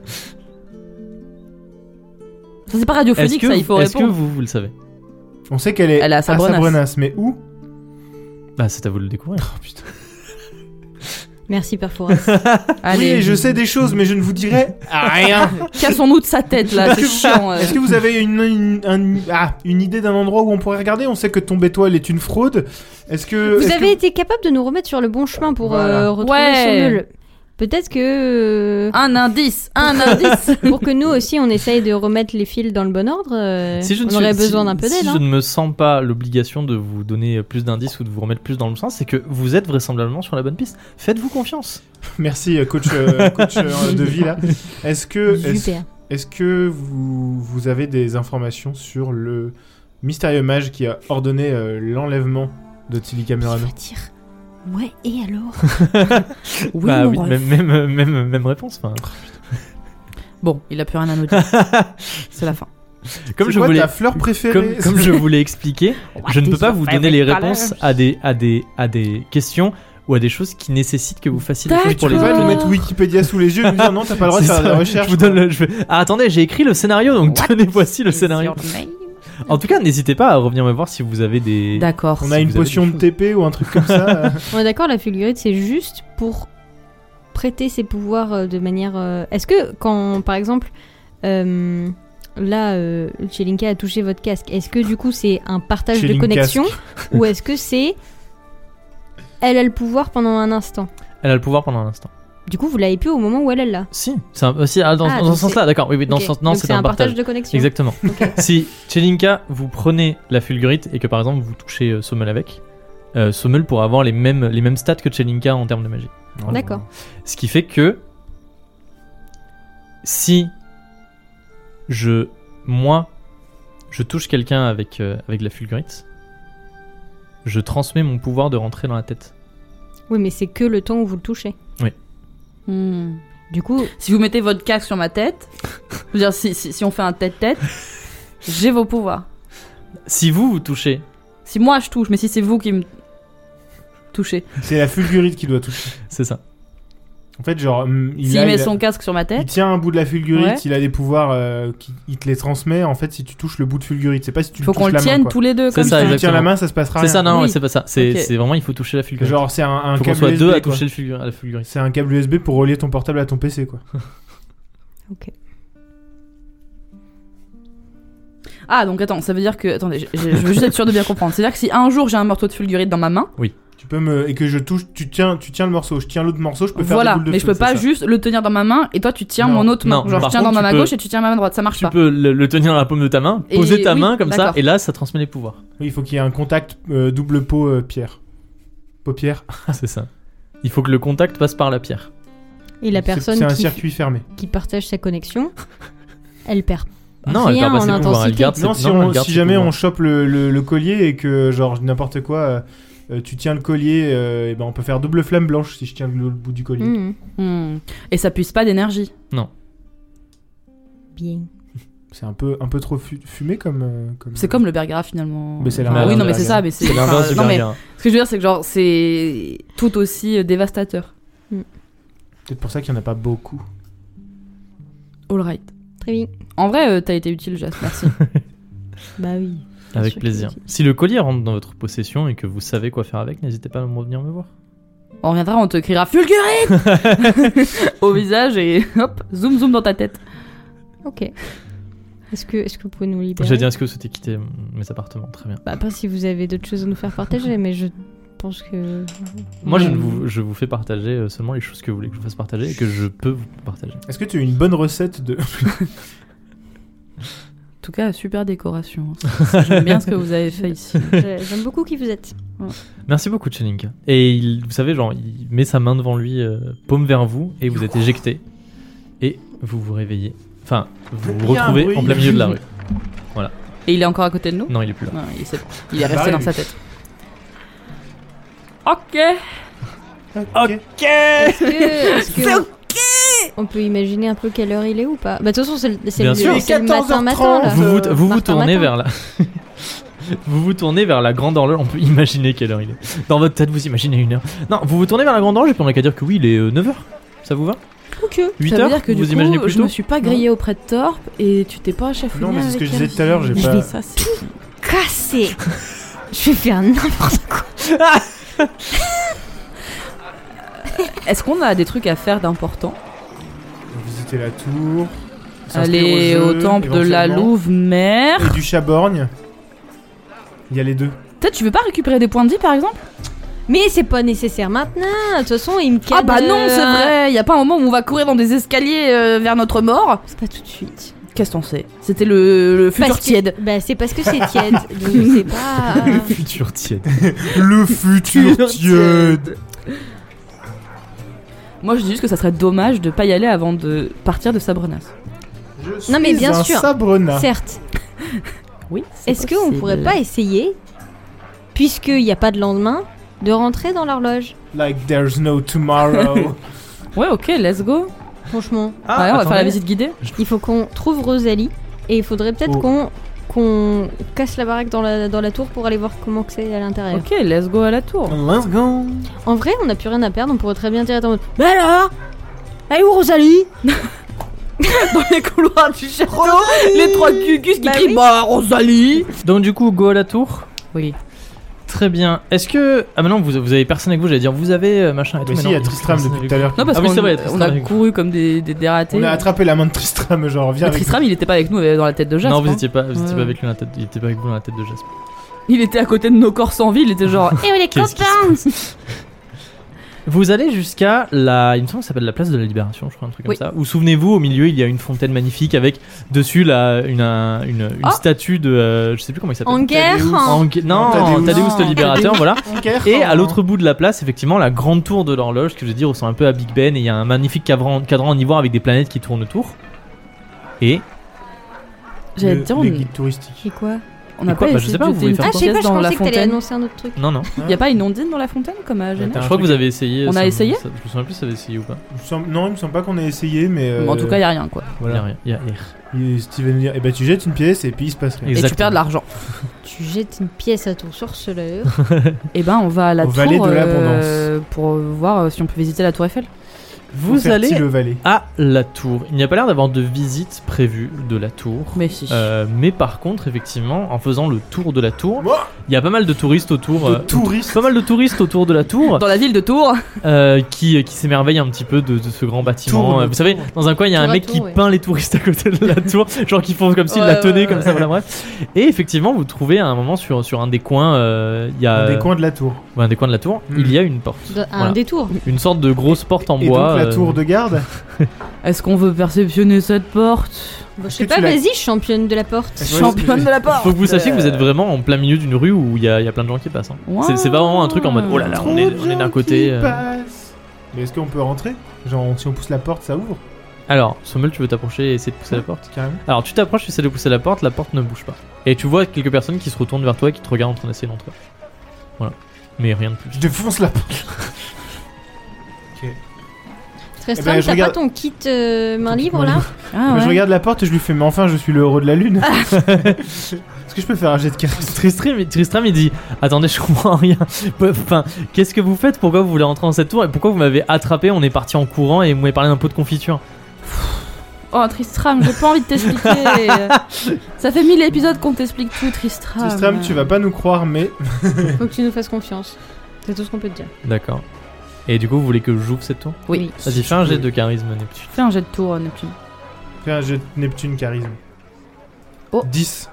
Ça, c'est pas radiophonique, ça, il faut répondre. Est-ce que vous le savez? On sait qu'elle est à Sabrenas, mais où? Bah, c'est à vous de le découvrir. Oh putain. Merci, Perforas. Allez, oui, je sais des choses, mais je ne vous dirai rien. Cassons-nous de sa tête, là, c'est chiant. Est-ce que vous avez une idée d'un endroit où on pourrait regarder? On sait que Tombe Étoile est une fraude. Vous avez été capable de nous remettre sur le bon chemin pour retrouver Sommel. Peut-être que... Un indice pour que nous aussi, on essaye de remettre les fils dans le bon ordre, on aurait besoin d'un peu d'aide. Si je ne me sens pas l'obligation de vous donner plus d'indices ou de vous remettre plus dans le sens, c'est que vous êtes vraisemblablement sur la bonne piste. Faites-vous confiance. Merci, coach de vie, là. Est-ce que vous avez des informations sur le mystérieux mage qui a ordonné l'enlèvement de Tilika Murano? Ouais, et alors? Oui, bah oui, même réponse. Bon, il a plus rien à nous dire. C'est la fin. Comme je voulais ta fleur préférée. Comme je vous l'ai expliqué, je ne peux pas vous donner les réponses à des questions ou à des choses qui nécessitent que vous fassiez des choses pour les autres. Tu peux autres. pas nous mettre Wikipédia sous les yeux et nous dire non, t'as pas le droit de faire des recherches. Je vous donne attendez, j'ai écrit le scénario, donc tenez, voici le scénario. En tout cas, n'hésitez pas à revenir me voir si vous avez des... D'accord. On a une potion de TP ou un truc comme ça. On est d'accord, la fulgurite, c'est juste pour prêter ses pouvoirs de manière... Est-ce que quand, par exemple... Là, Chelinka a touché votre casque. Est-ce que du coup c'est un partage de connexion ou est-ce que c'est elle a le pouvoir pendant un instant? Elle a le pouvoir pendant un instant. Du coup, vous l'avez plus au moment où elle est là. Si, c'est dans ce sens-là, d'accord. Oui, dans ce sens, non, c'est un partage de connexion. Exactement. Okay. Si Chelinka, vous prenez la fulgurite et que par exemple vous touchez Sommel avec, Sommel pourra avoir les mêmes stats que Chelinka en termes de magie. D'accord. Ce qui fait que si je touche quelqu'un avec la fulgurite, je transmets mon pouvoir de rentrer dans la tête. Oui, mais c'est que le temps où vous le touchez. Oui. Du coup, si vous mettez votre casque sur ma tête, je veux dire, si on fait un tête-tête, j'ai vos pouvoirs. Si vous touchez. Si moi je touche, mais si c'est vous qui me touchez. C'est la fulgurite qui doit toucher. C'est ça. En fait, genre, s'il met son casque sur ma tête, il tient un bout de la fulgurite, il a des pouvoirs, il te les transmet. En fait, si tu touches le bout de fulgurite, c'est pas si tu faut touches la main. Faut qu'on le tienne tous les deux. C'est ça, si tu tiens la main, ça se passera. C'est ça, non, oui. c'est pas ça. C'est vraiment, il faut toucher la fulgurite. Genre, c'est un faut câble qu'on soit USB, deux à quoi. toucher la fulgurite. C'est un câble USB pour relier ton portable à ton PC, quoi. Ok. Ah, donc attends, ça veut dire que. Attendez, je veux juste être sûr de bien comprendre. C'est-à-dire que si un jour j'ai un morceau de fulgurite dans ma main. Oui. Tu peux et que je touche, tu tiens le morceau, je tiens l'autre morceau, je peux faire des boules de mais feu, je peux pas juste le tenir dans ma main et toi tu tiens mon autre main. Genre je tiens dans ma main gauche et tu tiens ma main droite, ça marche pas. Tu peux le tenir dans la paume de ta main, poser ta main comme ça et là ça transmet les pouvoirs. Oui, il faut qu'il y ait un contact double paupière. Paupière. C'est ça. Il faut que le contact passe par la pierre. Et la personne c'est un circuit fermé qui partage sa connexion, elle perd. Non, elle perd pas ses pouvoirs, elle garde ses pouvoirs. Non, si jamais on chope le collier et que genre n'importe quoi tu tiens le collier, et ben on peut faire double flamme blanche si je tiens le bout du collier. Et ça puise pas d'énergie. Non. Bien. C'est un peu trop fumé comme. C'est comme le Bergara finalement. Mais c'est oui, non mais c'est ça, mais c'est l'inverse du Bergara. Ce que je veux dire, c'est que genre c'est tout aussi dévastateur. Peut-être pour ça qu'il y en a pas beaucoup. All right. Très bien. En vrai, t'as été utile, Jas. Merci. Bah oui. Avec plaisir. Si le collier rentre dans votre possession et que vous savez quoi faire avec, n'hésitez pas à venir me voir. On reviendra, on te criera fulgurite au visage et hop, zoom zoom dans ta tête. Ok. Est-ce que vous pouvez nous libérer? J'ai dit, est-ce que vous souhaitez quitter mes appartements? Très bien. Bah, pas si vous avez d'autres choses à nous faire partager, mais je pense que... Moi, je vous fais partager seulement les choses que vous voulez que je vous fasse partager et que je peux vous partager. Est-ce que tu as une bonne recette de... En tout cas, super décoration. J'aime bien ce que vous avez fait ici. J'aime beaucoup qui vous êtes. Ouais. Merci beaucoup, Chelinka. Et vous savez, genre, il met sa main devant lui, paume vers vous, et vous êtes éjecté. Et vous vous réveillez. Enfin, vous vous retrouvez en plein milieu de la rue. Voilà. Et il est encore à côté de nous? Non, il est plus là. Non, il est resté dans sa tête. Ok. Est-ce que on peut imaginer un peu quelle heure il est ou pas? Bah de toute façon c'est le matin. Vous vous tournez vers la... Vous vous tournez vers la grande horloge. On peut imaginer quelle heure il est. Dans votre tête, vous imaginez une heure. Non, vous vous tournez vers la grande horloge et puis on n'a qu'à dire que oui, il est 9h. Ça vous va? Ok. 8h. Ça veut dire que vous du imaginez coup, plus je me suis pas grillée auprès de Torp et tu t'es pas chafouiné. Non, mais c'est ce que je disais tout à l'heure. J'ai pas. pas. Ça, c'est cassé. Je vais faire n'importe quoi. Est-ce qu'on a des trucs à faire d'important? Visiter la tour. Aller au temple de la Louve-Mère. Et du Chaborgne. Il y a les deux. Peut-être tu veux pas récupérer des points de vie par exemple? Mais c'est pas nécessaire maintenant. De toute façon, il me calme. Ah bah non, c'est vrai. Y a pas un moment où on va courir dans des escaliers vers notre mort? C'est pas tout de suite. Qu'est-ce qu'on sait? C'était le futur tiède. Bah c'est parce que c'est tiède. Donc c'est pas. Le futur tiède. Le futur tiède. Moi je dis juste que ça serait dommage de pas y aller avant de partir de Sabrenas. Non mais bien sûr. Sabrena. Certes. Oui. Est-ce qu'on pourrait pas essayer, puisqu'il n'y a pas de lendemain, de rentrer dans l'horloge? Like there's no tomorrow. Ouais, ok, let's go. Franchement. On va faire la visite guidée. Il faut qu'on trouve Rosalie et il faudrait peut-être qu'on casse la baraque dans la tour pour aller voir comment que c'est à l'intérieur. Ok, let's go à la tour. Let's go. En vrai, on n'a plus rien à perdre, on pourrait très bien dire en mode bah alors, elle est où Rosalie? Dans les couloirs du château, les 3 cucus qui crient bah Rosalie. Donc du coup, go à la tour. Oui. Très bien. Est-ce que maintenant vous avez personne avec vous? J'allais dire vous avez machin et tout. Mais si, il y a Tristram depuis tout à l'heure. Non, parce qu'on a couru comme des ratés. On a attrapé la main de Tristram, genre viens. Tristram, il était pas avec nous dans la tête de Jasper. Non, vous étiez pas avec lui dans la tête. Il était pas avec vous dans la tête de Jasper. Il était à côté de nos corps sans vie. Il était genre. Et les copains. Vous allez jusqu'à il me semble que ça s'appelle la place de la Libération, je crois, un truc comme ça. Où souvenez-vous, au milieu, il y a une fontaine magnifique avec dessus une statue de, je sais plus comment il s'appelle. En guerre. Non, Thaddeus le Libérateur, voilà. Et à l'autre bout de la place, effectivement, la grande tour de l'horloge, que je veux dire, ressemble un peu à Big Ben, et il y a un magnifique cadran en ivoire avec des planètes qui tournent autour. Et j'allais te dire, les guides touristiques. Et quoi? On a pas je sais pas, vous voulez faire je sais pas, je pensais que t'allais annoncer un autre truc. Non. Y a pas une ondine dans la fontaine comme à Genève? Je crois que vous avez essayé. On a essayé? Je me souviens plus si ça avait essayé ou pas. Non, il me semble pas qu'on ait essayé, mais. En tout cas, y a rien quoi. Voilà. Y a rien. Et Steven dit tu jettes une pièce et puis il se passe rien. Et tu perds de l'argent. Tu jettes une pièce à ton sorceleur. Et on va à la tour vallée de l'abondance pour voir si on peut visiter la tour Eiffel. Vous allez à la tour. Il n'y a pas l'air d'avoir de visite prévue de la tour. Mais si. Mais par contre, effectivement, en faisant le tour de la tour, il y a pas mal de touristes autour. Pas mal de touristes autour de la tour. Dans la ville de Tours. Qui s'émerveillent un petit peu de ce grand bâtiment. Vous savez, dans un coin, il y a un mec qui peint les touristes à côté de la tour. Genre qui font comme s'ils la tenaient, comme ça, voilà, bref. Et effectivement, vous trouvez à un moment sur un des coins. Il y a. Un des coins de la tour. Ouais, un des coins de la tour, il y a une porte. Un détour. Une sorte de grosse porte en bois. La tour de garde. Est-ce qu'on veut perceptionner cette porte? Je sais pas, vas-y, championne de la porte. Championne de la porte. Faut que vous sachiez que vous êtes vraiment en plein milieu d'une rue où il y a plein de gens qui passent. Wow. C'est pas vraiment un truc en mode oh là là, on est d'un côté. Mais est-ce qu'on peut rentrer? Genre, si on pousse la porte, ça ouvre? Alors, Sommel, tu veux t'approcher et essayer de pousser la porte? Carrément. Alors, tu t'approches, tu essaies de pousser la porte ne bouge pas. Et tu vois quelques personnes qui se retournent vers toi et qui te regardent en train d'essayer d'entrer. Voilà. Mais rien de plus. Je défonce la porte. Ok. Tristram, t'as pas ton kit main libre là? Je regarde la porte et je lui fais mais enfin je suis le héros de la lune. Est-ce que je peux faire un jet de charisme? Tristram il dit attendez, je comprends rien. Enfin, qu'est-ce que vous faites? Pourquoi vous voulez rentrer dans cette tour? Et pourquoi vous m'avez attrapé? On est parti en courant et vous m'avez parlé d'un pot de confiture. Oh Tristram, j'ai pas envie de t'expliquer. Ça fait 1000 épisodes qu'on t'explique tout, Tristram. Tristram, tu vas pas nous croire, mais faut que tu nous fasses confiance. C'est tout ce qu'on peut te dire. D'accord. Et du coup, vous voulez que j'ouvre cette tour? Oui. Vas-y, fais un jet de charisme, Neptune. Fais un jet de tour, Neptune. Fais un jet de Neptune charisme. Oh. 10.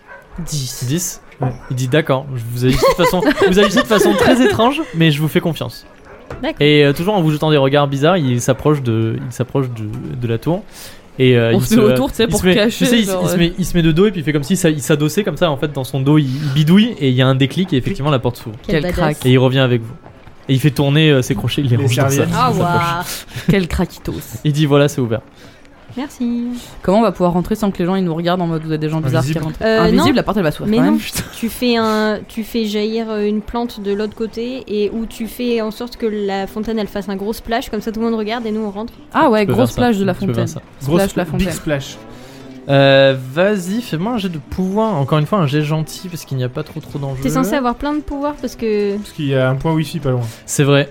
10 ouais. Il dit d'accord, vous agissez de façon très étrange, mais je vous fais confiance. D'accord. Et toujours en vous jetant des regards bizarres, il s'approche de la tour. Et on se met autour, tu sais, pour cacher. Tu sais, il se met de dos et puis il fait comme si il s'adossait comme ça. En fait, dans son dos, il bidouille et il y a un déclic et effectivement la porte s'ouvre. Quel crack. Et il revient avec vous. Et il fait tourner ses crochets, il les range dans ça. Ah waouh. Quel craquitos. Il dit voilà, c'est ouvert. Merci. Comment on va pouvoir rentrer sans que les gens ils nous regardent en mode vous êtes des gens bizarres qui rentrent? Invisible, non. La porte elle va s'ouvrir. Mais quand non, même. tu fais jaillir une plante de l'autre côté et où tu fais en sorte que la fontaine elle fasse un gros splash, comme ça tout le monde regarde et nous on rentre. Ah ouais, gros splash de la fontaine. Splash la fontaine. Big splash. Vas-y, fais-moi un jet de pouvoir. Encore une fois, un jet gentil parce qu'il n'y a pas trop d'enjeux. T'es censé avoir plein de pouvoirs parce qu'il y a un point wifi pas loin. C'est vrai.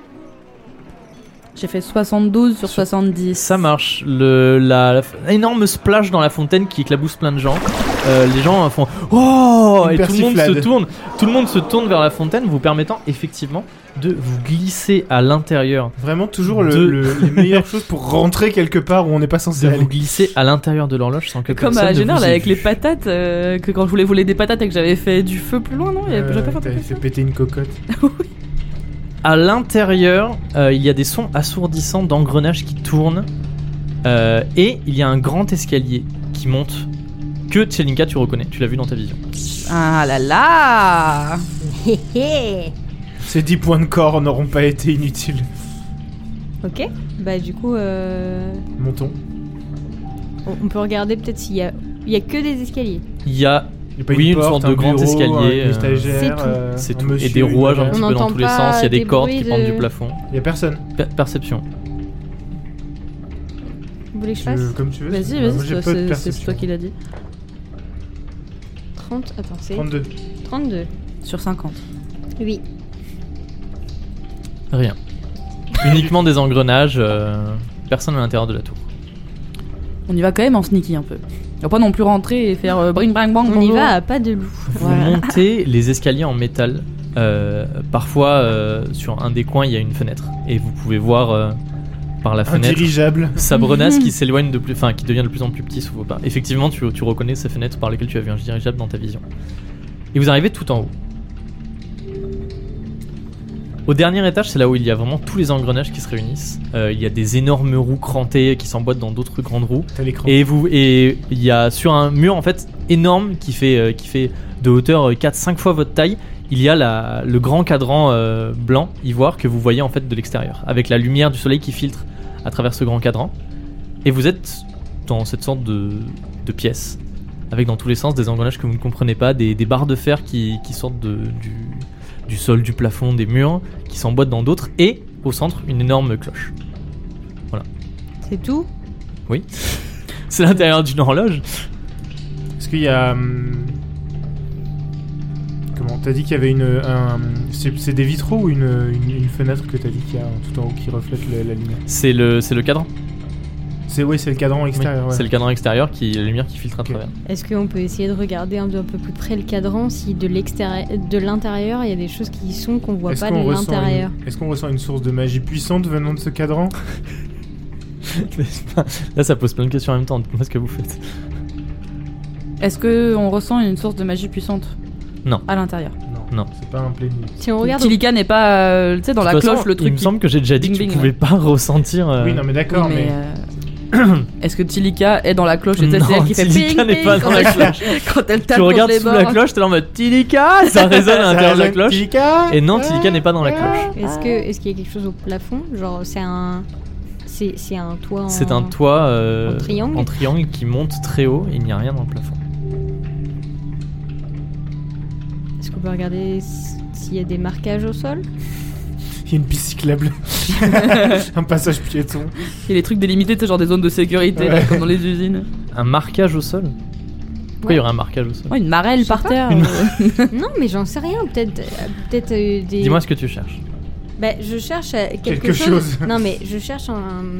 J'ai fait 72 sur 70. Ça marche. La énorme splash dans la fontaine qui éclabousse plein de gens. Les gens font oh et tout le monde se tourne vers la fontaine, vous permettant effectivement de vous glisser à l'intérieur. Vraiment toujours les meilleures choses pour rentrer quelque part où on n'est pas censé aller. Vous glisser à l'intérieur de l'horloge sans que comme à Genève avec les patates que quand je voulais voler des patates et que j'avais fait du feu plus loin, non? J'avais pas fait péter une cocotte. Oui. À l'intérieur, il y a des sons assourdissants d'engrenages qui tournent et il y a un grand escalier qui monte que Tchelinka tu reconnais, tu l'as vu dans ta vision. Ah là là. Ces 10 points de corps n'auront pas été inutiles. Ok, bah du coup montons. On peut regarder peut-être s'il y a que des escaliers. Il y a une sorte de grand escalier. C'est tout. Et des rouages un petit peu dans tous les sens. Il y a des cordes qui pendent du plafond. Il y a personne. Perception. Vous voulez que je fasse Comme tu veux. Vas-y, c'est toi qui l'as dit. 30, attends, c'est 32. 32. Sur 50. Oui. Rien. Uniquement des engrenages, personne à l'intérieur de la tour. On y va quand même en sneaky un peu. On va pas non plus rentrer et faire bring bang bang. On y va à pas de loup. Vous montez les escaliers en métal. Parfois, sur un des coins, il y a une fenêtre. Et vous pouvez voir par la fenêtre dirigeable. Sabrenas qui s'éloigne qui devient de plus en plus petit sous vos pas. Effectivement, tu reconnais ces fenêtres par lesquelles tu as vu un dirigeable dans ta vision. Et vous arrivez tout en haut. Au dernier étage, c'est là où il y a vraiment tous les engrenages qui se réunissent. Il y a des énormes roues crantées qui s'emboîtent dans d'autres grandes roues. T'as l'écran. Et il y a sur un mur en fait énorme qui fait de hauteur 4-5 fois votre taille, il y a le grand cadran blanc ivoire que vous voyez en fait de l'extérieur, avec la lumière du soleil qui filtre à travers ce grand cadran. Et vous êtes dans cette sorte de pièce, avec dans tous les sens des engrenages que vous ne comprenez pas, des barres de fer qui sortent du sol, du plafond, des murs, qui s'emboîtent dans d'autres, et au centre, une énorme cloche. Voilà. C'est tout ? Oui. C'est l'intérieur d'une horloge. Est-ce qu'il y a... Comment t'as dit qu'il y avait c'est des vitraux ou une fenêtre que t'as dit qu'il y a tout en haut qui reflète la lumière? C'est le cadran. C'est le cadran extérieur. Oui, ouais. C'est le cadran extérieur la lumière qui filtre à travers. Est-ce qu'on peut essayer de regarder un peu plus près le cadran si de l'intérieur il y a des choses qu'on voit pas de l'intérieur? Est-ce qu'on ressent une source de magie puissante venant de ce cadran? Là, ça pose plein de questions en même temps. Dites-moi ce que vous faites. Est-ce qu'on ressent une source de magie puissante? Non. À l'intérieur? Non. C'est pas un plénier. Si on regarde... Tilika n'est pas, tu sais, dans la cloche, le truc. Il me semble que j'ai déjà dit que tu pouvais pas ressentir. Oui, non, mais d'accord, oui, mais est-ce que Tilika est dans la cloche et c'est elle qui fait Tilika n'est pas dans la cloche. Quand elle tape tu regardes les sous la cloche, t'es là en mode Tilika, ça résonne à l'intérieur de la cloche. Tilika. Et non, Tilika n'est pas dans la cloche. Est-ce qu'il y a quelque chose au plafond? Genre, c'est un toit C'est un toit en triangle qui monte très haut et il n'y a rien dans le plafond. Est-ce qu'on peut regarder s'il y a des marquages au sol? Il y a une piste cyclable. Un passage piéton. Et les trucs délimités, c'est genre des zones de sécurité, là, comme dans les usines. Un marquage au sol? Pourquoi il y aurait un marquage au sol? Une marelle par terre. Non, mais j'en sais rien. Peut-être des... Dis-moi ce que tu cherches. Bah, je cherche quelque chose. Non, mais je cherche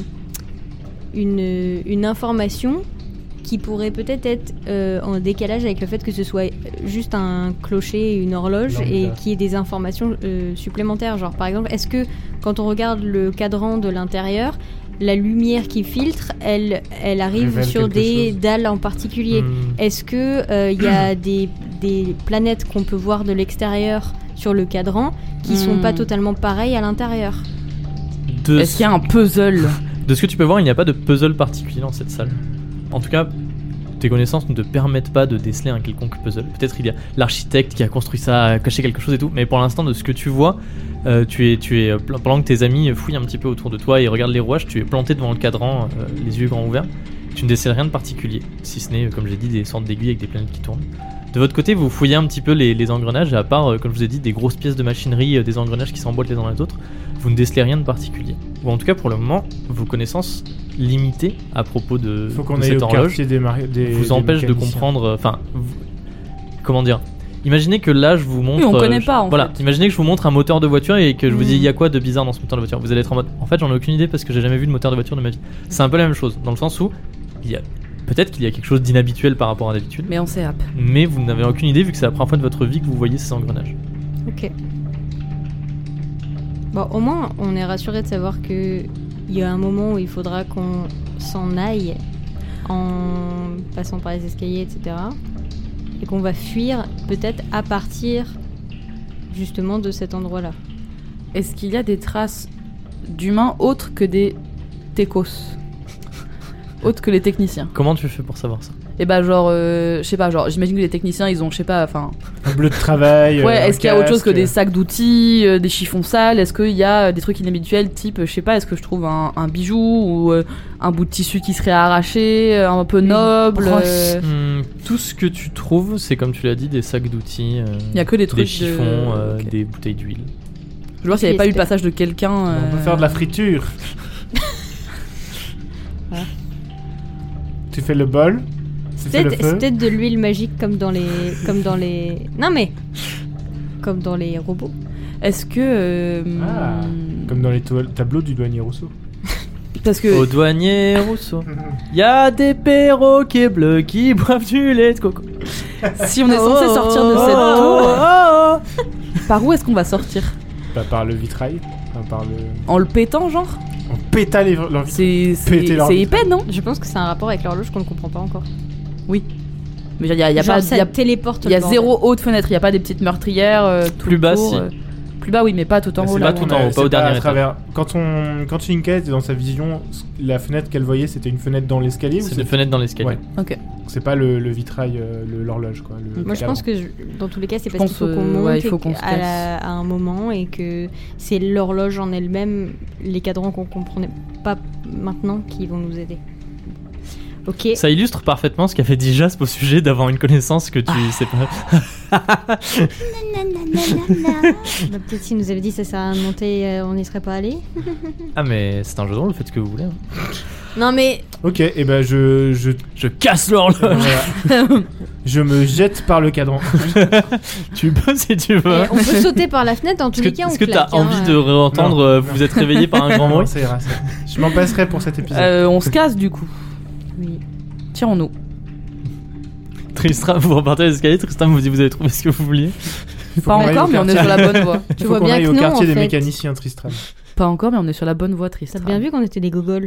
une information qui pourrait peut-être être en décalage avec le fait que ce soit juste un clocher, une horloge, et qu'il y ait des informations supplémentaires. Genre, par exemple, est-ce que quand on regarde le cadran de l'intérieur, la lumière qui filtre, elle arrive sur des dalles en particulier? Est-ce que il y a des planètes qu'on peut voir de l'extérieur sur le cadran qui sont pas totalement pareilles à l'intérieur? Est-ce qu'il y a un puzzle? De ce que tu peux voir, il n'y a pas de puzzle particulier dans cette salle. En tout cas, tes connaissances ne te permettent pas de déceler un quelconque puzzle. Peut-être il y a l'architecte qui a construit ça, a caché quelque chose et tout, mais pour l'instant, de ce que tu vois, tu es pendant que tes amis fouillent un petit peu autour de toi et regardent les rouages, tu es planté devant le cadran, les yeux grands ouverts. Tu ne décèles rien de particulier, si ce n'est, comme j'ai dit, des sortes d'aiguilles avec des planètes qui tournent. De votre côté, vous fouillez un petit peu les engrenages, et à part, comme je vous ai dit, des grosses pièces de machinerie, des engrenages qui s'emboîtent les uns les autres, vous ne décelez rien de particulier. Ou en tout cas, pour le moment, vos connaissances limitées à propos de cette horloge vous empêchent de comprendre... comment dire? Imaginez que là, je vous montre... Oui, on connaît pas, en fait. Imaginez que je vous montre un moteur de voiture et que je vous dis, il y a quoi de bizarre dans ce moteur de voiture? Vous allez être en mode, en fait, j'en ai aucune idée parce que j'ai jamais vu de moteur de voiture de ma vie. C'est un peu la même chose, dans le sens où peut-être qu'il y a quelque chose d'inhabituel par rapport à d'habitude. Mais on sait hop. Mais vous n'avez aucune idée vu que c'est la première fois de votre vie que vous voyez ces engrenages. Ok. Bon, au moins, on est rassuré de savoir qu'il y a un moment où il faudra qu'on s'en aille en passant par les escaliers, etc. Et qu'on va fuir peut-être à partir justement de cet endroit-là. Est-ce qu'il y a des traces d'humains autres que des techos? Autres que les techniciens? Comment tu fais pour savoir ça? Et bah je sais pas, j'imagine que les techniciens ils ont, je sais pas, un bleu de travail. Ouais, est-ce qu'il y a autre chose que des sacs d'outils, des chiffons sales? Est-ce qu'il y a des trucs inhabituels type, je sais pas, est-ce que je trouve un bijou ou un bout de tissu qui serait arraché, un peu noble? Tout ce que tu trouves, c'est comme tu l'as dit, des sacs d'outils. Il y a que des trucs des chiffons, des bouteilles d'huile. Je vois s'il n'y avait pas eu le passage de quelqu'un. On peut faire de la friture. Voilà. Tu fais le bol. C'est peut-être de l'huile magique comme dans les... Non mais... Comme dans les robots. Est-ce que... Comme dans les tableaux du douanier Rousseau. Parce que... Au douanier Rousseau, y a des perroquets bleus qui boivent du lait de coco. Si on est censé sortir de cette tour, par où est-ce qu'on va sortir? Par le vitrail. Par le... En le pétant, genre? En pétant leur vitrail. C'est épais, non? Je pense que c'est un rapport avec l'horloge qu'on ne comprend pas encore. Oui. Mais il y a pas... téléporte. Il y a zéro haute fenêtre, il n'y a pas des petites meurtrières tout plus bas, si. Plus bas, oui, mais pas tout en haut. Pas tout en haut, pas au dernier étage. Quand Yinka était dans sa vision, la fenêtre qu'elle voyait, c'était une fenêtre dans l'escalier. C'est une fenêtre dans l'escalier. Ouais. Ok. C'est pas le vitrail, l'horloge, quoi. Moi, je pense que dans tous les cas, c'est parce qu'il faut qu'on monte à un moment et que c'est l'horloge en elle-même, les cadrans qu'on comprenait pas maintenant, qui vont nous aider. Ok. Ça illustre parfaitement ce qu'a fait Dijasp au sujet d'avoir une connaissance que tu sais pas. Peut-être s'il nous avait dit ça sert à rien de monter, on n'y serait pas allé. Ah mais c'est un jeu de rôle, faites ce que vous voulez. Non mais... Ok, et ben je casse l'horloge. Je me jette par le cadran. Tu peux si tu veux. On peut sauter par la fenêtre dans tous les cas. Est-ce que t'as envie de réentendre vous êtes réveillé par un grand bruit? Ça ira, ça. Je m'en passerai pour cet épisode. On se casse du coup. Oui. Tirons-nous. Tristram, vous repartez à l'escalier. Tristram vous dit vous avez trouvé ce que vous vouliez. Pas encore, mais on est sur la bonne voie. Tu vois bien que non, au quartier des fait. mécaniciens, Tristram. Pas encore, mais on est sur la bonne voie, Tristram. T'as bien vu qu'on était des gogoles.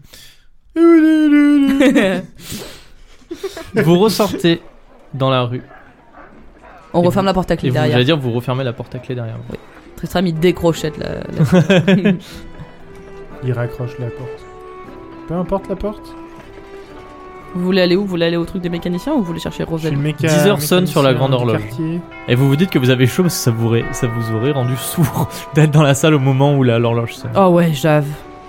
Vous ressortez dans la rue. On referme la porte à clé derrière. J'allais dire, vous refermez la porte à clé derrière. Oui. Tristram, il décrochette Il raccroche la porte. Peu importe la porte. Vous voulez aller où? Vous voulez aller au truc des mécaniciens ou vous voulez chercher Rosalie? 10h sonne sur la grande horloge. Et vous vous dites que vous avez chaud parce que ça vous aurait rendu sourd d'être dans la salle au moment où l'horloge sonne. Oh ouais, j'ave.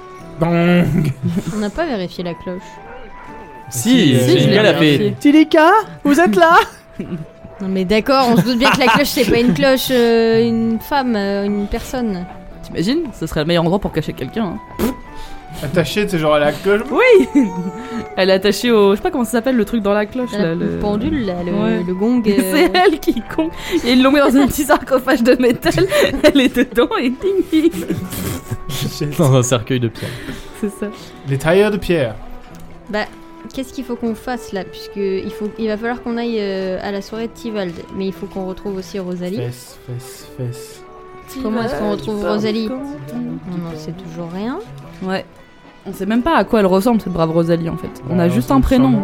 On n'a pas vérifié la cloche. Si, je l'ai fait. Tilika, vous êtes là? Non mais d'accord, on se doute bien que la cloche c'est pas une cloche, une femme, une personne. T'imagines? Ce serait le meilleur endroit pour cacher quelqu'un. Hein. Attachée, c'est genre à la cloche. Oui. Elle est attachée au... Je sais pas comment ça s'appelle le truc dans la cloche. Là, le pendule, là, le gong. C'est elle qui gong. Et ils l'ont mis dans un petit sarcophage de métal. Elle est dedans et ding ding. Dans un cercueil de pierre. C'est ça. Les tailleurs de pierre. Bah, qu'est-ce qu'il faut qu'on fasse là? Puisque il va falloir qu'on aille à la soirée de Tivald. Mais il faut qu'on retrouve aussi Rosalie. Fesse. Comment est-ce qu'on retrouve Rosalie? On n'en sait toujours rien. Ouais. On sait même pas à quoi elle ressemble cette brave Rosalie en fait. On a juste un prénom.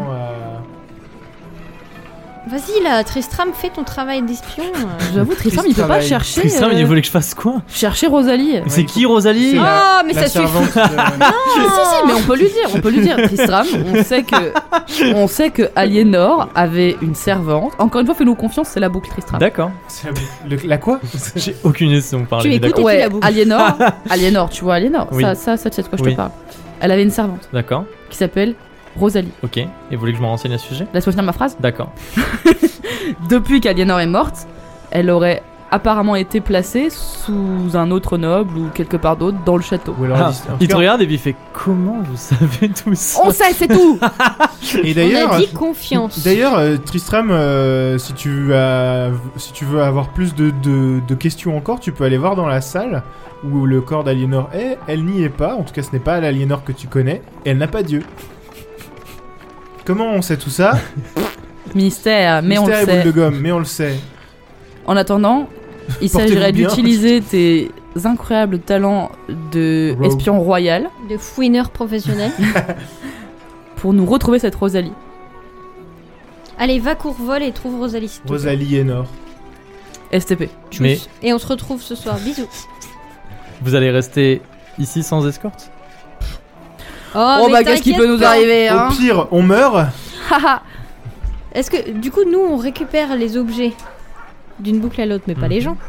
Vas-y là, Tristram, fais ton travail d'espion. J'avoue, Tristram il peut pas chercher. Tristram il voulait que je fasse quoi? Chercher Rosalie. Mais c'est qui Rosalie? Ah, mais ça suffit. Si, mais on peut lui dire. Tristram, on sait que Aliénor avait une servante. Encore une fois, fais-nous confiance, c'est la boucle Tristram. D'accord. La quoi? J'ai aucune idée si on parle. Tu écoutes ouais, la boucle. Aliénor, tu vois Aliénor. Oui. Ça, tu sais de quoi je te parle. Elle avait une servante. D'accord. Qui s'appelle Rosalie. Ok. Et vous voulez que je me renseigne à ce sujet? Laisse-moi finir ma phrase. D'accord. Depuis qu'Aliénor est morte, elle aurait apparemment été placée sous un autre noble ou quelque part d'autre dans le château. Il te regarde et puis il fait comment vous savez tout ça? On sait, c'est tout. Et d'ailleurs, on a dit confiance. D'ailleurs, Tristram, si tu veux avoir plus de questions encore, tu peux aller voir dans la salle où le corps d'Aliénor est. Elle n'y est pas, en tout cas ce n'est pas l'Aliénor que tu connais, et elle n'a pas Dieu. Comment on sait tout ça? Mystère, mais Mystère on le et sait. boule de gomme, mais on le sait. En attendant, il s'agirait d'utiliser tes incroyables talents de espion royal, de fouineur professionnel, pour nous retrouver cette Rosalie. Allez, va courvole et trouve Rosalie. Rosalie et Nord. STP. Mais et on se retrouve ce soir. Bisous. Vous allez rester ici sans escorte? Oh bah qu'est-ce qui peut nous arriver, hein? Au pire, on meurt. Est-ce que du coup nous on récupère les objets d'une boucle à l'autre, mais pas les gens?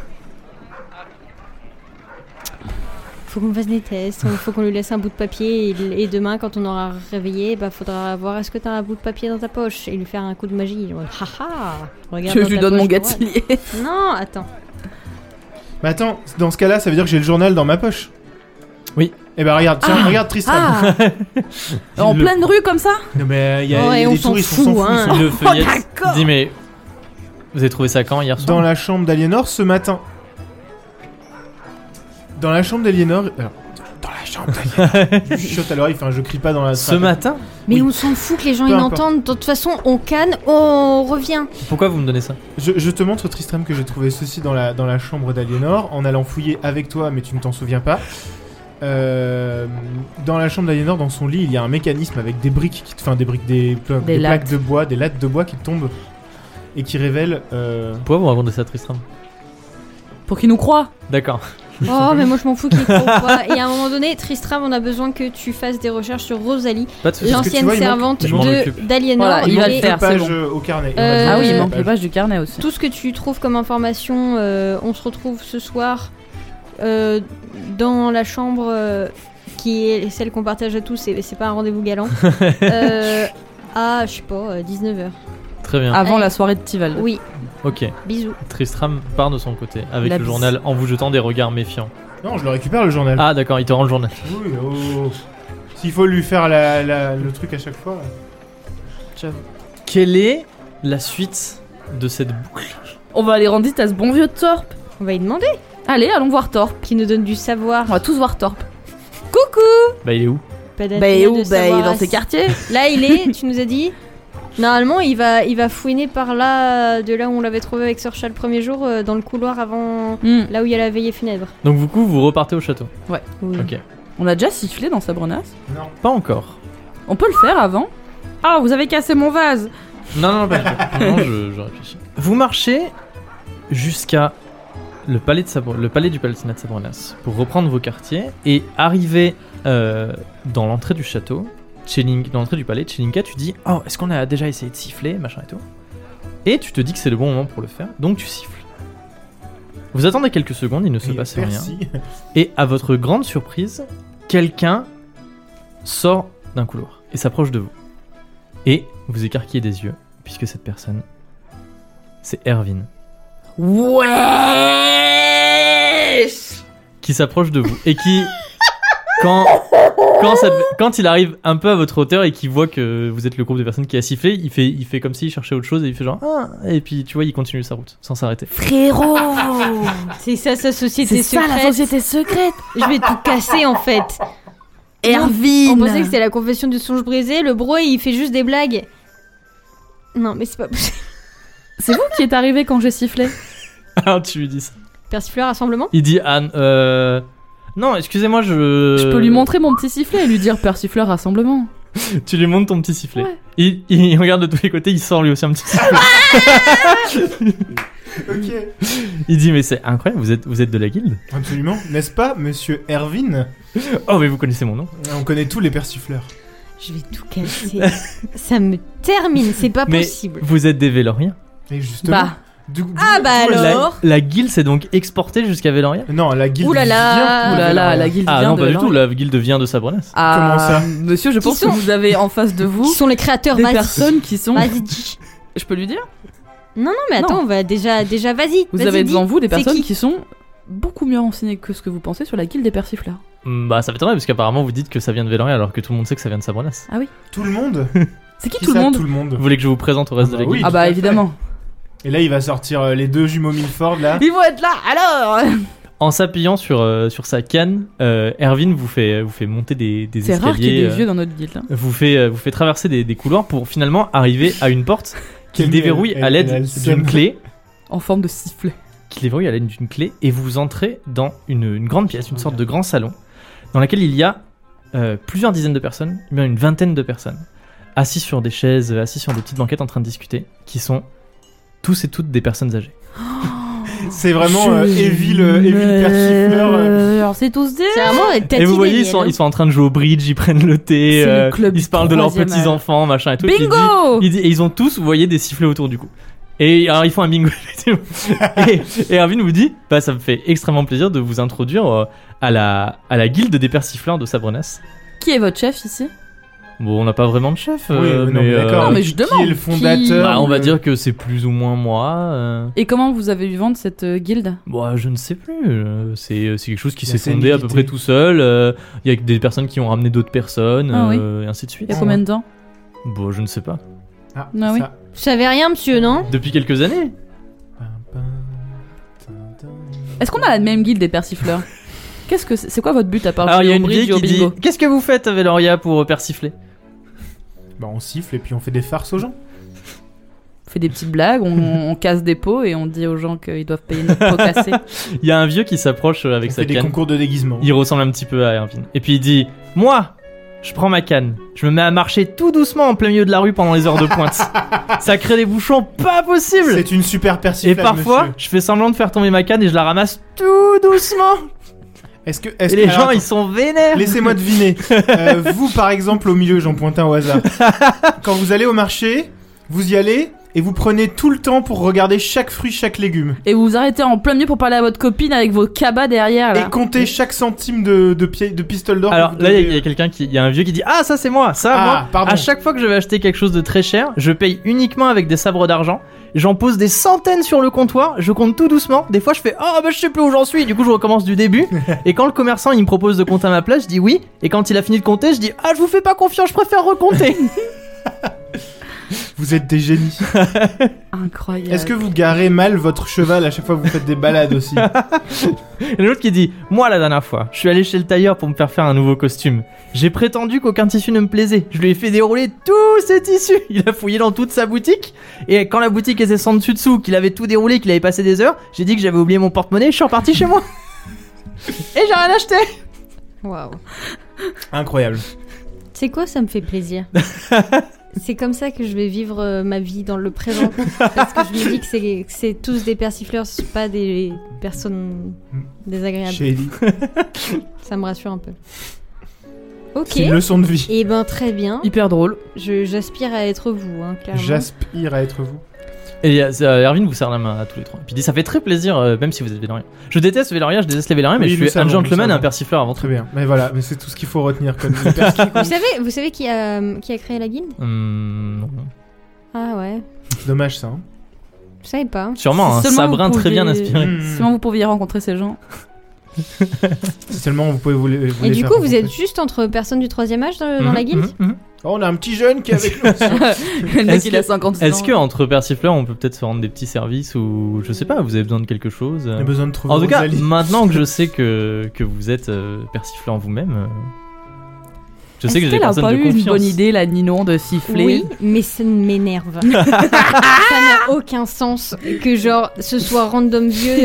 Faut qu'on fasse des tests, faut qu'on lui laisse un bout de papier et demain quand on aura réveillé, faudra voir est-ce que t'as un bout de papier dans ta poche et lui faire un coup de magie. Regarde. Je lui donne mon gâtillier. Non, attends. Mais attends, dans ce cas-là, ça veut dire que j'ai le journal dans ma poche. Oui. Eh ben regarde, tiens, regarde Tristram. En pleine rue comme ça? Non mais il y a des touristes, on s'en fout. Il le feuillette. Il dit mais vous avez trouvé ça quand hier soir? Dans la chambre d'Aliénor ce matin. Dans la chambre d'Aliénor. Alors, dans la chambre d'Aliénor. Je chuchote à l'oreille, enfin je crie pas dans la Ce matin? Mais on s'en fout que les gens ils l'entendent. De toute façon, on canne, on revient. Pourquoi vous me donnez ça? Je te montre Tristram que j'ai trouvé ceci dans la chambre d'Aliénor en allant fouiller avec toi, mais tu ne t'en souviens pas. Dans la chambre d'Aliénor, dans son lit, il y a un mécanisme avec des briques, des plaques de bois, des lattes de bois qui tombent et qui révèlent. Pourquoi vous racontez ça, Tristram? Pour qu'il nous croie. D'accord. Oh, mais moi je m'en fous qu'il croit pas. Et à un moment donné, Tristram, on a besoin que tu fasses des recherches sur Rosalie, l'ancienne servante d'Aliénor. Voilà, il va le faire, c'est bon. Au carnet. Ah oui, il manque les pages du carnet aussi. Tout ce que tu trouves comme information, on se retrouve ce soir dans la chambre qui est celle qu'on partage à tous, c'est pas un rendez-vous galant. À, je sais pas, 19h. Très bien. Avant la soirée de Tivald. Oui. Ok. Bisous. Tristram part de son côté avec le journal en vous jetant des regards méfiants. Non, je le récupère le journal. Ah d'accord, il te rend le journal. Oui, s'il faut lui faire le truc à chaque fois. J'avoue. Quelle est la suite de cette boucle? On va aller rendre visite à ce bon vieux Torp. On va y demander. Allez, allons voir Torp. Qui nous donne du savoir. On va tous voir Torp. Coucou. Bah il est où? Il est dans ses quartiers. Là il est, tu nous as dit. Normalement, il va fouiner par là, de là où on l'avait trouvé avec Sir Charles le premier jour, dans le couloir avant, là où il y a la veillée funèbre. Donc du coup, vous repartez au château? Ouais. Oui. Ok. On a déjà sifflé dans Sabrenas? Non. Pas encore. On peut le faire avant? Ah, vous avez cassé mon vase! Non, pas du tout. Non, je réfléchis. Vous marchez jusqu'à le palais du Palatinat de Sabrenas pour reprendre vos quartiers et arriver dans l'entrée du château. Dans l'entrée du palais, Chelinka, tu dis oh, est-ce qu'on a déjà essayé de siffler, machin et tout. Et tu te dis que c'est le bon moment pour le faire, donc tu siffles. Vous attendez quelques secondes, il ne se passe rien. Et à votre grande surprise, quelqu'un sort d'un couloir et s'approche de vous. Et vous écarquillez des yeux, puisque cette personne, c'est Erwin. Ouais. Qui s'approche de vous et qui, quand il arrive un peu à votre hauteur et qu'il voit que vous êtes le groupe de personnes qui a sifflé, il fait comme s'il cherchait autre chose et il fait genre ah, et puis tu vois il continue sa route sans s'arrêter. Frérot, c'est ça sa société secrète. C'est ça la société secrète. Je vais tout casser en fait. Erwin. On pensait que c'était la confession du songe brisé. Le bro il fait juste des blagues. Non mais c'est pas possible. C'est vous qui êtes arrivé quand j'ai sifflé. Alors tu lui dis ça. Persifleur rassemblement. Il dit non, excusez-moi, je peux lui montrer mon petit sifflet et lui dire persifleur rassemblement. Tu lui montres ton petit sifflet. Ouais. Il regarde de tous les côtés, il sort lui aussi un petit sifflet. Ok. Il dit mais c'est incroyable, vous êtes de la guilde? Absolument. N'est-ce pas, monsieur Erwin? Oh mais vous connaissez mon nom. On connaît tous les persifleurs. Je vais tout casser. Ça me termine, c'est pas possible. Vous êtes des Véloriens. Et justement. Alors la guilde s'est donc exportée jusqu'à Véloria? Non, la guilde vient la guilde vient non, de pas du tout, la guilde vient de Sabrenas. Comment ça? Monsieur, je pense que vous avez en face de vous qui sont les créateurs, des personnes qui sont... Vas-y. Je peux lui dire? Non, mais attends, on va déjà vas-y. Vous avez devant vous des personnes qui sont beaucoup mieux renseignées que ce que vous pensez sur la guilde des persifleurs. Bah ça m'étonnerait parce qu'apparemment vous dites que ça vient de Véloria alors que tout le monde sait que ça vient de Sabrenas. Ah oui. Tout le monde? C'est qui tout le monde? Tout le monde. Vous voulez que je vous présente au reste de la guilde? Oui, ah bah évidemment. Et là, il va sortir les deux jumeaux Milford, là. Ils vont être là, alors. En s'appuyant sur sa canne, Erwin vous fait monter des escaliers. C'est rare qu'il y ait des vieux dans notre guilde. Hein. Vous fait traverser des couloirs pour finalement arriver à une porte qu'il déverrouille à l'aide d'une clé. En forme de sifflet. Qu'il déverrouille à l'aide d'une clé et vous entrez dans une grande pièce, une sorte de grand salon, dans laquelle il y a plusieurs dizaines de personnes, bien une vingtaine de personnes, assis sur des chaises, assis sur des petites banquettes en train de discuter, qui sont tous et toutes des personnes âgées. C'est vraiment Evil persifleur. Alors c'est tous des... C'est vraiment et vous voyez, ils sont en train de jouer au bridge, ils prennent le thé, ils se parlent de leurs petits-enfants, machin et tout. Bingo. Et ils ont tous, vous voyez, des sifflets autour du cou. Et alors ils font un bingo. et Erwin vous dit, bah ça me fait extrêmement plaisir de vous introduire à la guilde des persifleurs de Sabrenas. Qui est votre chef ici? Bon, on n'a pas vraiment de chef. mais d'accord. Non, mais je demande. Qui est le fondateur Bah, on va dire que c'est plus ou moins moi. Et comment vous avez eu vent de cette guilde ? Bon, je ne sais plus. C'est quelque chose qui s'est fondé à peu près tout seul. Il y a des personnes qui ont ramené d'autres personnes, et ainsi de suite. Il y a combien de temps ? Bon, je ne sais pas. Ah oui. Vous savez rien, monsieur, non ? Depuis quelques années. Est-ce qu'on a la même guilde des persifleurs ? C'est quoi votre but à part Alors, il y a une jouer vieille au qui dit bingo ? qu'est-ce que vous faites, Veloria, pour persifler ? Bah, on siffle et puis on fait des farces aux gens. On fait des petites blagues, on casse des pots et on dit aux gens qu'ils doivent payer notre pot cassé. Il y a un vieux qui s'approche avec sa canne. On fait des concours de déguisement. Il ressemble un petit peu à Erwin. Et puis il dit moi, je prends ma canne, je me mets à marcher tout doucement en plein milieu de la rue pendant les heures de pointe. Ça crée des bouchons pas possibles. C'est une super persiflage. Et parfois, je fais semblant de faire tomber ma canne et je la ramasse tout doucement. Et les gens, ils sont vénères. Laissez-moi deviner. Vous, par exemple, au milieu, j'en pointe un au hasard. Quand vous allez au marché, vous y allez et vous prenez tout le temps pour regarder chaque fruit, chaque légume. Et vous vous arrêtez en plein milieu pour parler à votre copine avec vos cabas derrière. Là. Et comptez chaque centime de pistole d'or. Alors là, il y a un vieux qui dit ah, ça c'est moi. Moi, pardon. À chaque fois que je vais acheter quelque chose de très cher, je paye uniquement avec des sabres d'argent. J'en pose des centaines sur le comptoir, je compte tout doucement. Des fois, je fais bah je sais plus où j'en suis. Du coup, je recommence du début. Et quand le commerçant il me propose de compter à ma place, je dis oui. Et quand il a fini de compter, je dis je vous fais pas confiance, je préfère recompter. Vous êtes des génies. Incroyable. Est-ce que vous garez mal votre cheval à chaque fois que vous faites des balades aussi? Et l'autre qui dit moi, la dernière fois, je suis allé chez le tailleur pour me faire un nouveau costume. J'ai prétendu qu'aucun tissu ne me plaisait. Je lui ai fait dérouler tous ses tissus. Il a fouillé dans toute sa boutique. Et quand la boutique était sans dessus-dessous, qu'il avait tout déroulé, qu'il avait passé des heures, j'ai dit que j'avais oublié mon porte-monnaie. Je suis reparti chez moi. Et j'ai rien acheté. Waouh. Incroyable. C'est quoi, ça me fait plaisir. C'est comme ça que je vais vivre ma vie dans le présent. Parce que je me dis que c'est tous des persifleurs, ce sont pas des personnes désagréables. Shady. Ça me rassure un peu. Ok. C'est une leçon de vie. Et ben très bien. Hyper drôle. J'aspire à être vous, clairement. J'aspire à être vous. Et Erwin vous serre la main à tous les trois. Puis il dit ça fait très plaisir, même si vous êtes Véloria. Je déteste Véloria, je déteste les Véloriens, mais je suis un gentleman et un persifleur avant tout. Très bien. Mais voilà, mais c'est tout ce qu'il faut retenir comme Vous savez qui a créé la guilde? Non. Ah ouais. Dommage ça. Je savais pas. Sûrement un sabrin très bien inspiré. Seulement vous pouviez rencontrer ces gens. Seulement vous pouvez vous les Et du coup vous êtes juste entre personnes du 3e âge dans la guilde? Oh, on a un petit jeune qui est avec nous. Le mec il a 56 ans. Est-ce qu'entre persifleurs on peut peut-être se rendre des petits services ou je sais pas, vous avez besoin de quelque chose? On a besoin de trouver En tout cas, Rosalie. maintenant que je sais que vous êtes persifleur vous-même, je sais que j'ai des personnes de confiance. Est-ce qu'elle a pas eu une bonne idée, la Ninon, de siffler? Oui, mais ça m'énerve. Ça n'a aucun sens que genre ce soit random vieux.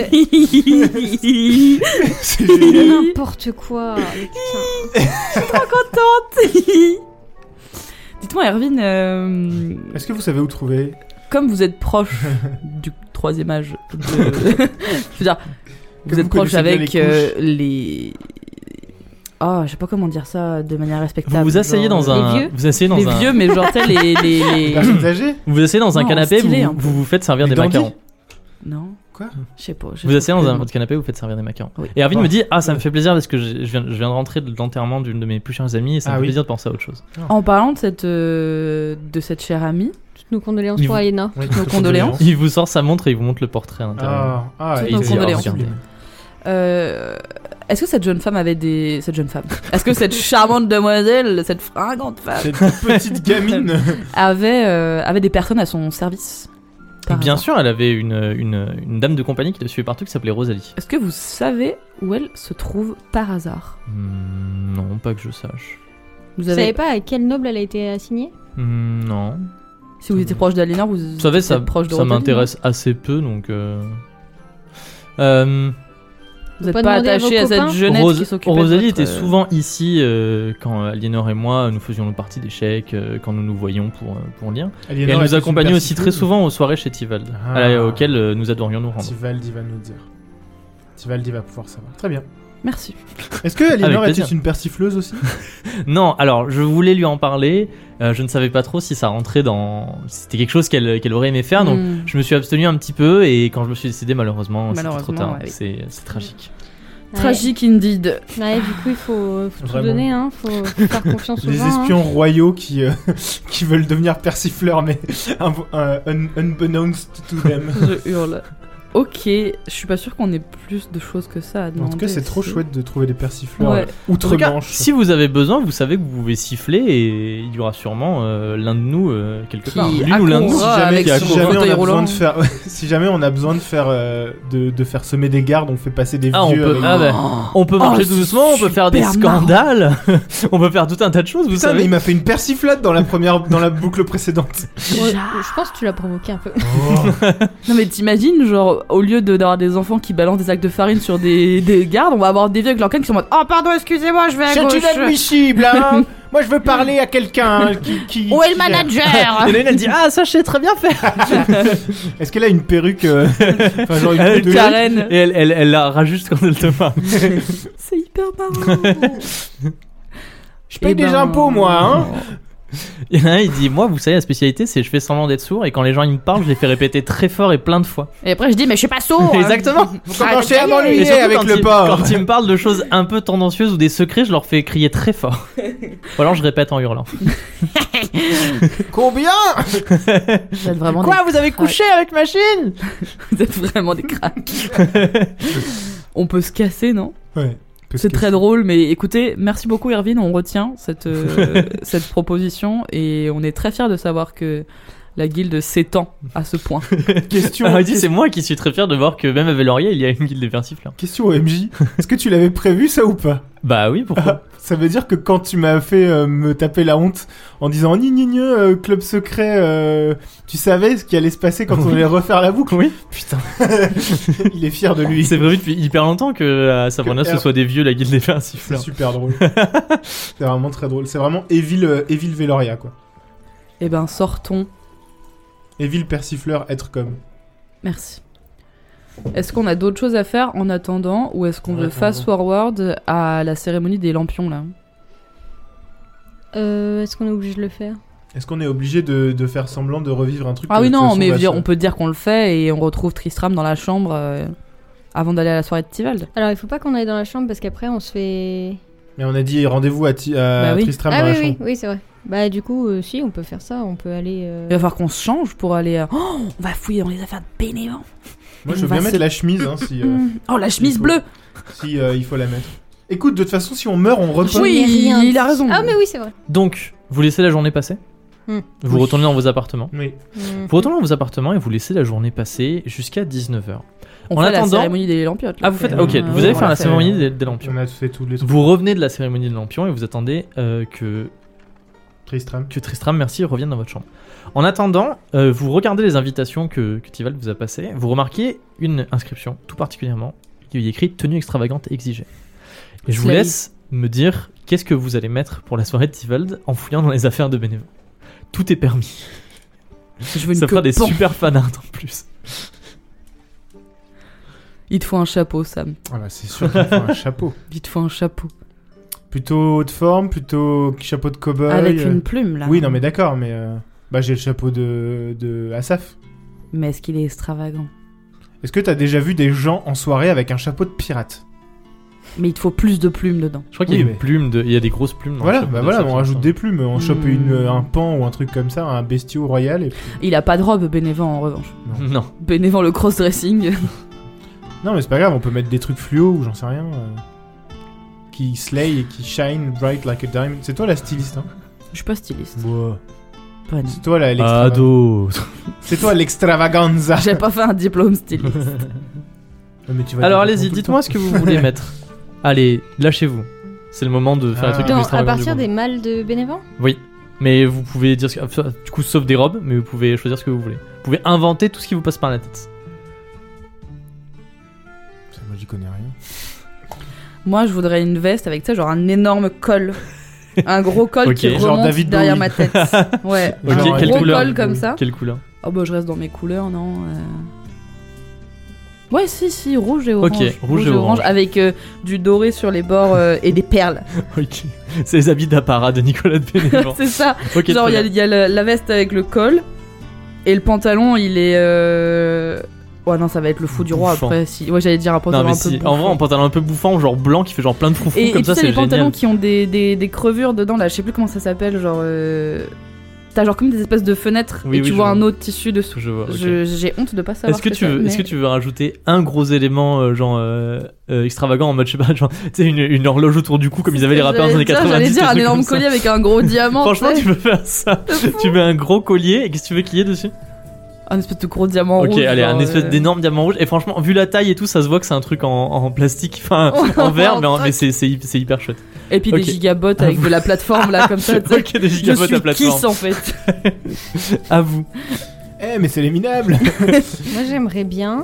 C'est génial. N'importe quoi. Je suis trop contente. Dites-moi, Erwin, est-ce que vous savez où trouver? Comme vous êtes proche du 3e âge, je veux dire, vous êtes proche avec les... Oh, je sais pas comment dire ça de manière respectable. Vous asseyez dans un... vieux. Vous asseyez dans les un... vieux, mais genre, les personnes âgées. Vous asseyez dans un Non, canapé, stylé, vous vous faites servir Les des dandys. macarons. Non. Quoi? Je sais pas. Vous asseyez dans un votre canapé, vous faites servir des macarons. Oui. Et Erwin me dit ça me fait plaisir parce que je viens de rentrer de l'enterrement d'une de mes plus chères amies et ça me fait plaisir de penser à autre chose. En parlant de cette chère amie, toutes nos condoléances pour Aliéna. Oui, nos condoléances. Il vous sort sa montre et il vous montre le portrait à l'intérieur. Toutes et nos il dit, condoléances. regardez. Est-ce que cette jeune femme avait des... Cette jeune femme. Est-ce que cette charmante demoiselle, cette fringante femme, cette petite gamine avait des personnes à son service? Bien sûr, elle avait une dame de compagnie qui la suivait partout qui s'appelait Rosalie. Est-ce que vous savez où elle se trouve par hasard? Non, pas que je sache. Vous savez pas à quel noble elle a été assignée? Non. Si vous étiez proche d'Aliéna, vous savez, êtes proche de ça Rosalie, m'intéresse assez peu, donc... Vous n'êtes pas attaché à cette jeunette qui s'occupait de Rosalie votre... était souvent ici quand Aliénor et moi nous faisions nos parties d'échecs, quand nous nous voyions pour lire. Et elle nous accompagnait aussi très souvent aux soirées chez Tivald, auxquelles nous adorions nous rendre. Tivaldi va nous dire. Tivaldi va pouvoir savoir. Très bien. Merci. Est-ce que Aliénor était une persifleuse aussi? Non, alors je voulais lui en parler. Je ne savais pas trop si ça rentrait dans... C'était quelque chose qu'elle aurait aimé faire, donc je me suis abstenu un petit peu et quand je me suis décidé, malheureusement c'était trop tard. Ouais, oui. C'est tragique. Tragique indeed. Ouais, du coup, il faut tout donner, hein. Faut faire confiance aux gens. Les espions royaux qui veulent devenir persifleurs, mais unbeknownst to them. Je hurle. Ok, je suis pas sûr qu'on ait plus de choses que ça à demander. En tout cas, c'est trop chouette de trouver des persifleurs outre-Manche. Si vous avez besoin, vous savez que vous pouvez siffler et il y aura sûrement l'un de nous quelque part. L'une ou l'un de nous. Si jamais on a besoin de faire semer des gardes, on fait passer des vieux. On peut marcher doucement, on peut faire des scandales, on peut faire tout un tas de choses. Vous savez. Mais il m'a fait une persiflade dans la boucle précédente. Je pense que tu l'as provoqué un peu. Non mais t'imagines, genre au lieu d'avoir des enfants qui balancent des sacs de farine sur des gardes, on va avoir des vieux avec leur canne qui sont en mode oh pardon excusez-moi je vais à gauche. C'est inadmissible hein. Moi je veux parler à quelqu'un qui où est le manager. Et là elle dit ah ça je sais très bien faire. Est-ce qu'elle a une perruque enfin genre une Karen et elle la rajuste quand elle te parle. C'est hyper marrant. Je paye des impôts moi hein. Il y en a un, il dit moi vous savez la spécialité c'est je fais semblant d'être sourd et quand les gens ils me parlent je les fais répéter très fort et plein de fois. Et après je dis mais je suis pas sourd. Exactement. Vous commencez à m'ennuyer avec le porc. Quand ils me parlent de choses un peu tendancieuses ou des secrets je leur fais crier très fort. Ou alors je répète en hurlant. Combien? Vous êtes vraiment quoi vous avez couché avec machine? Vous êtes vraiment des cracks. On peut se casser non? Ouais. C'est très drôle, mais écoutez, merci beaucoup Irvine, on retient cette proposition et on est très fiers de savoir que la guilde s'étend à ce point. Question. C'est moi qui suis très fier de voir que même à Veloria, il y a une guilde des persifleurs. Question OMJ, est-ce que tu l'avais prévu ça ou pas? Bah oui, pourquoi? Ça veut dire que quand tu m'as fait me taper la honte en disant club secret, tu savais ce qui allait se passer quand on allait refaire la boucle? Oui. Putain. Il est fier de lui. C'est prévu depuis hyper longtemps que Sabrina ce soit des vieux la guilde des persifleurs. C'est super drôle. C'est vraiment très drôle. C'est vraiment Evil Veloria quoi. Eh ben sortons. Evil persifleur être comme. Merci. Est-ce qu'on a d'autres choses à faire en attendant ou est-ce qu'on veut fast forward à la cérémonie des lampions là? Est-ce qu'on est obligé de le faire? Est-ce qu'on est obligé de faire semblant de revivre un truc? Ah oui non, mais on peut dire qu'on le fait et on retrouve Tristram dans la chambre avant d'aller à la soirée de Tivald. Alors il faut pas qu'on aille dans la chambre parce qu'après on se fait... Mais on a dit rendez-vous à Tristram dans la chambre. Oui, c'est vrai. Bah du coup, si, on peut faire ça, on peut aller... Il va falloir qu'on se change pour aller... on va fouiller dans les affaires de Bénévent. Moi je veux bien mettre la chemise hein, si... oh la chemise bleue. Si il faut la mettre. Écoute, de toute façon si on meurt on repart. Oui, il a raison. Ah mais oui c'est vrai. Donc, vous laissez la journée passer. Vous retournez dans vos appartements. Oui. Vous retournez dans vos appartements et vous laissez la journée passer jusqu'à 19h. On fait la cérémonie des lampions. Ah vous faites... Ok, vous allez faire la cérémonie des lampions. On a fait tous les trucs. Vous revenez de la cérémonie des lampions et vous attendez que Tristram, merci, revienne dans votre chambre. En attendant, vous regardez les invitations que Tivald vous a passées. Vous remarquez une inscription, tout particulièrement, qui est écrite « Tenue extravagante exigée ». Et je vous laisse me dire qu'est-ce que vous allez mettre pour la soirée de Tivald en fouillant dans les affaires de Bénévent. Tout est permis. Je veux une Ça fera des super fanarts en plus. Il te faut un chapeau, Sam. Ah bah c'est sûr qu'il te faut un chapeau. Il te faut un chapeau. Plutôt haute forme, plutôt chapeau de cow-boy. Avec une plume, là. Oui, non, mais d'accord, mais j'ai le chapeau de Asaf. Mais est-ce qu'il est extravagant? Est-ce que t'as déjà vu des gens en soirée avec un chapeau de pirate? Mais il te faut plus de plumes dedans. Je crois qu'il y a une plume il y a des grosses plumes. Voilà, on rajoute des plumes, on chope un pan ou un truc comme ça, un bestiau royal. Et puis... Il a pas de robe, Bénévent, en revanche. Non. Bénévent, le cross-dressing. Non, mais c'est pas grave, on peut mettre des trucs fluo ou j'en sais rien. Qui slay et qui shine bright like a diamond. C'est toi la styliste, hein? Je suis pas styliste. Wow. Pas c'est toi C'est toi l'extravaganza. J'ai pas fait un diplôme styliste. Alors allez-y, dites-moi ce que vous voulez mettre. Allez, lâchez-vous. C'est le moment de faire un truc plus extravagant. À partir des mâles de Bénévent? Oui. Mais vous pouvez dire du coup, sauf des robes, mais vous pouvez choisir ce que vous voulez. Vous pouvez inventer tout ce qui vous passe par la tête. Moi, j'y connais rien. Moi, je voudrais une veste avec, tu sais, genre un énorme col. Un gros col qui remonte David derrière Bowie. ma tête. Ouais, genre un gros col comme ça. Quelle couleur? Oh bah je reste dans mes couleurs, non Ouais, si, rouge et orange. Ok, rouge et orange. Avec du doré sur les bords et des perles. Ok, c'est les habits d'apparat de Nicolas de Bénévent. C'est ça. Okay, genre, il y a la veste avec le col et le pantalon, il est Ouais, non, ça va être le fou du roi Bouffant. après. Si... Ouais, j'allais dire un pantalon Non, mais un peu si, bouffant. en vrai, un pantalon un peu bouffant, genre blanc qui fait genre plein de froufrous Et comme ça, tu sais, c'est les pantalons génial. qui ont des crevures dedans, là, je sais plus comment ça s'appelle, genre. T'as genre comme des espèces de fenêtres Oui, et tu je vois vois. un autre tissu dessous. Je vois, ok. J'ai honte de pas savoir. Est-ce que tu veux rajouter un gros élément extravagant en mode, je sais pas, genre, tu sais, une horloge autour du cou comme ils avaient les rappeurs dans les années 90. J'allais dire des un trucs énorme comme ça. collier avec un gros diamant. Franchement, tu sais. tu peux faire ça. Tu mets un gros collier et qu'est-ce que tu veux qu'il y ait dessus? Un espèce de gros diamant Ok, rouge. allez, genre, un espèce d'énorme diamant rouge. Et franchement, vu la taille et tout, ça se voit que c'est un truc en plastique, enfin en verre, mais c'est hyper chouette. Et puis Ok. des gigabots avec de la plateforme là comme ça. Tu sais. Ok, des Je gigabots suis à plateforme. Kiss en fait. À vous. Mais c'est les minables. Moi, j'aimerais bien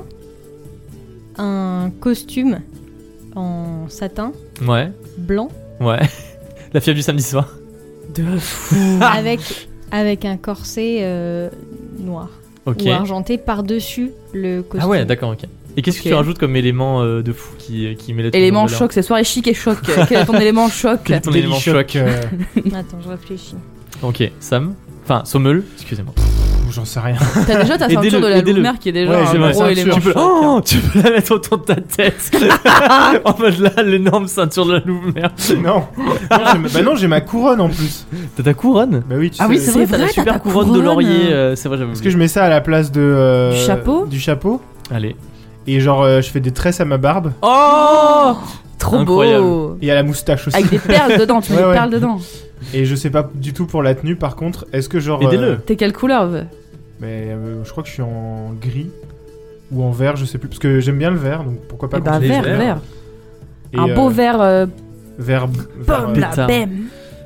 un costume en satin Ouais, blanc ouais. La fièvre du samedi soir. De fou. avec un corset noir Ok. ou argenté par-dessus le costume. Ah ouais, d'accord, ok. Et qu'est-ce que Ok. tu rajoutes comme élément de fou qui met les trucs Élément en valeur? choc, c'est soirée chic et choc. Quel est ton élément choc? Quel est ton élément choc? Attends, je réfléchis. Ok, Sam. Enfin, Sommeul, excusez-moi. J'en sais rien. T'as déjà ta Aidez-le, ceinture de la aidez-le. Louve-Mère qui est déjà Ouais, un j'ai ma gros ceinture. élément Tu peux, choc. tu peux la mettre autour de ta tête. En mode là, l'énorme ceinture de la Louve-Mère. Non. Non, j'ai ma couronne en plus. T'as ta couronne? Bah oui, tu Ah sais. oui, c'est vrai, T'as la t'as super ta couronne de couronne. laurier. C'est vrai, j'avais Parce oublié. que je mets ça à la place de. Du chapeau Du chapeau. Allez. Et genre, je fais des tresses à ma barbe. Oh! Trop Incroyable. beau. Et à la moustache aussi. Avec des perles dedans, tu mets Ouais, des ouais. perles dedans. Et je sais pas du tout pour la tenue, par contre, est-ce que genre. Aidez-le. T'es quelle couleur Veuve? Mais je crois que je suis en gris. Ou en vert, je sais plus. Parce que j'aime bien le vert, donc pourquoi pas. Eh bah continuer vert, le vert. Et, Un beau vert. Vert. Bam, la pétard. bam.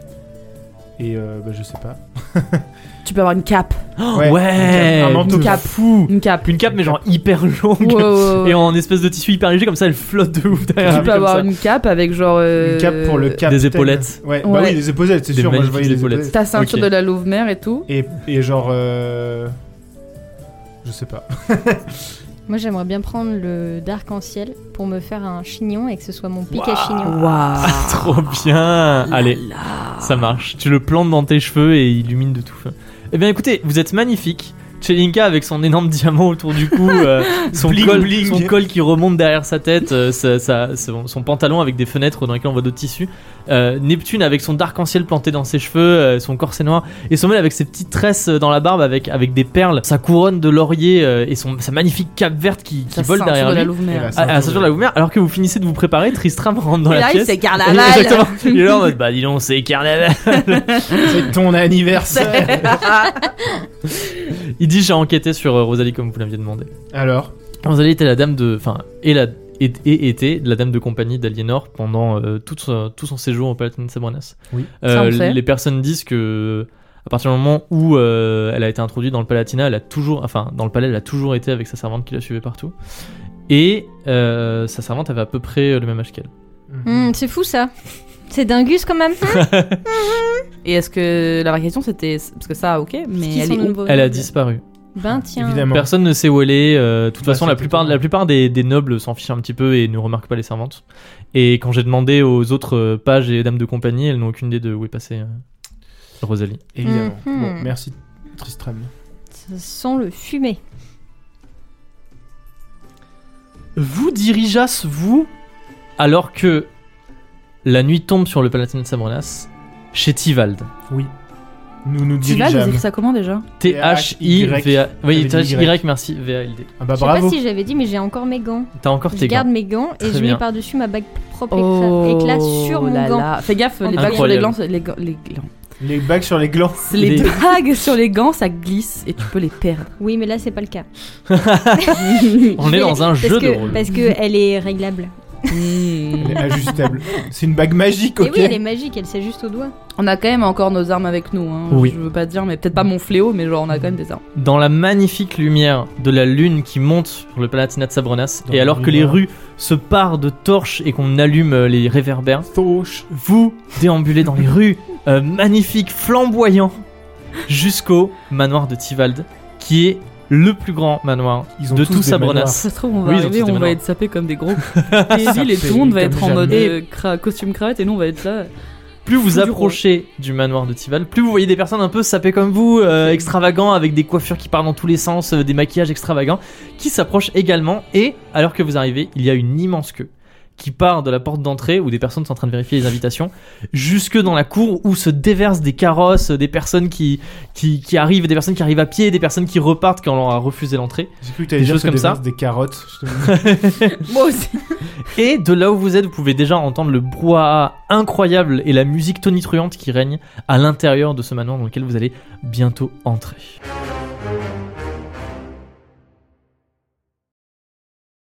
Et bah, je sais pas. Tu peux avoir une cape. Ouais, un manteau. Une cape. fou. Une cape. Une cape mais genre hyper longue Ouais, ouais, ouais. et en espèce de tissu hyper léger comme ça elle flotte de ouf derrière. Tu lui, peux comme avoir ça. une cape avec genre. Une cape pour le cap. Des épaulettes. Ouais, bah Ouais. oui, des épaulettes, c'est Des sûr. Moi, je magnifiques voyais les épaulettes. épaulettes. Ta ceinture Ok. de la Louve-Mère et tout. Et genre. Je sais pas. Moi, j'aimerais bien prendre le d'arc-en-ciel pour me faire un chignon et que ce soit mon pic à chignon. Waouh. Trop bien. Allez, Là. ça marche. Tu le plantes dans tes cheveux et il illumine de tout feu. Eh bien écoutez, vous êtes magnifiques. Chelinka avec son énorme diamant autour du cou, son, Bling, col, bling. son col qui remonte derrière sa tête, son pantalon avec des fenêtres dans lesquelles on voit d'autres tissus, Neptune avec son arc-en-ciel planté dans ses cheveux, son corset noir, et Sommel avec ses petites tresses dans la barbe avec des perles, sa couronne de laurier et sa magnifique cape verte qui Ta vole ceinture derrière de la lui. Louve-Mère. Et À la ceinture de la Louve-Mère, alors que vous finissez de vous préparer, Tristram rentre dans Et la là, pièce. c'est carnaval. Exactement. Il est là en mode bah dis donc c'est carnaval. C'est ton anniversaire. Il dit j'ai enquêté sur Rosalie comme vous l'aviez demandé. Alors. Rosalie était la dame de, enfin était la dame de compagnie d'Aliénor pendant tout son séjour au Palatinat de Sabrenas. Oui. Ça, on sait. Les personnes disent que à partir du moment où elle a été introduite dans le Palatinat, dans le palais, elle a toujours été avec sa servante qui la suivait partout. Et sa servante avait à peu près le même âge qu'elle. C'est fou ça. C'est dingus quand même. Et est-ce que la vraie question c'était. Parce que ça, ok, mais Qui elle sont est nos où nouveaux Elle a nobles disparu. Ben tiens. Évidemment. Personne ne sait où elle est. De toute façon, Bah, la c'était plupart des nobles s'en fichent un petit peu et ne remarquent pas les servantes. Et quand j'ai demandé aux autres pages et dames de compagnie, elles n'ont aucune idée de où est passée Rosalie. Évidemment. Mhm. Bon, merci Tristram. Ça sent le fumet. Vous dirigeassez-vous alors que la nuit tombe sur le Palatinat de Sabrenas chez Tivald. Oui. Nous Tivald, vous dirigeâmes. écrit ça comment déjà? T-H-I-V-A. Oui, Avec des T-H-Y, merci, V-A-L-D. Ah bah Je sais pas bravo. si j'avais dit, mais j'ai encore mes gants. T'as encore Je tes garde gants. mes gants et Très je bien. mets par-dessus ma bague propre éclate sur mon là gant. là. Fais gaffe, les bagues sur Incroyable. les glands, les glands. Les bagues sur les glands. Les Les- bagues sur les gants, ça glisse et tu peux les perdre. Oui, mais là c'est pas le cas. On est dans un jeu de rôle. Parce que elle est réglable. Elle est ajustable. C'est une bague magique, Et ok. oui, elle est magique, elle s'ajuste au doigt. On a quand même encore nos armes avec nous. Hein. Oui. Je veux pas dire, mais peut-être pas mon fléau, mais genre on a quand même des armes. Dans la magnifique lumière de la lune qui monte sur le Palatinat de Sabrenas, Dans et la alors que les lumière. rues se parent de torches et qu'on allume les réverbères, Touche. vous déambulez dans les rues magnifiques, flamboyants, jusqu'au manoir de Tivald, qui est le plus grand manoir Ils ont de tous tout des Sabrenas. manoirs. Ça se trouve, on va Oui, ils ont arriver, tous des on va manoirs. être sapés comme des gros débiles et tout le monde va être en comme mode jamais. costume cravate et nous on va être là. Plus vous approchez du manoir de Tival, plus vous voyez des personnes un peu sapées comme vous, extravagants, avec des coiffures qui partent dans tous les sens, des maquillages extravagants, qui s'approchent également. Et alors que vous arrivez, il y a une immense queue qui part de la porte d'entrée où des personnes sont en train de vérifier les invitations jusque dans la cour où se déversent des carrosses, des personnes qui arrivent, des personnes qui arrivent à pied, des personnes qui repartent quand on leur a refusé l'entrée. J'ai cru que t'allais dire comme ça. Des carottes. Moi aussi. Et de là où vous êtes, vous pouvez déjà entendre le brouhaha incroyable et la musique tonitruante qui règne à l'intérieur de ce manoir dans lequel vous allez bientôt entrer.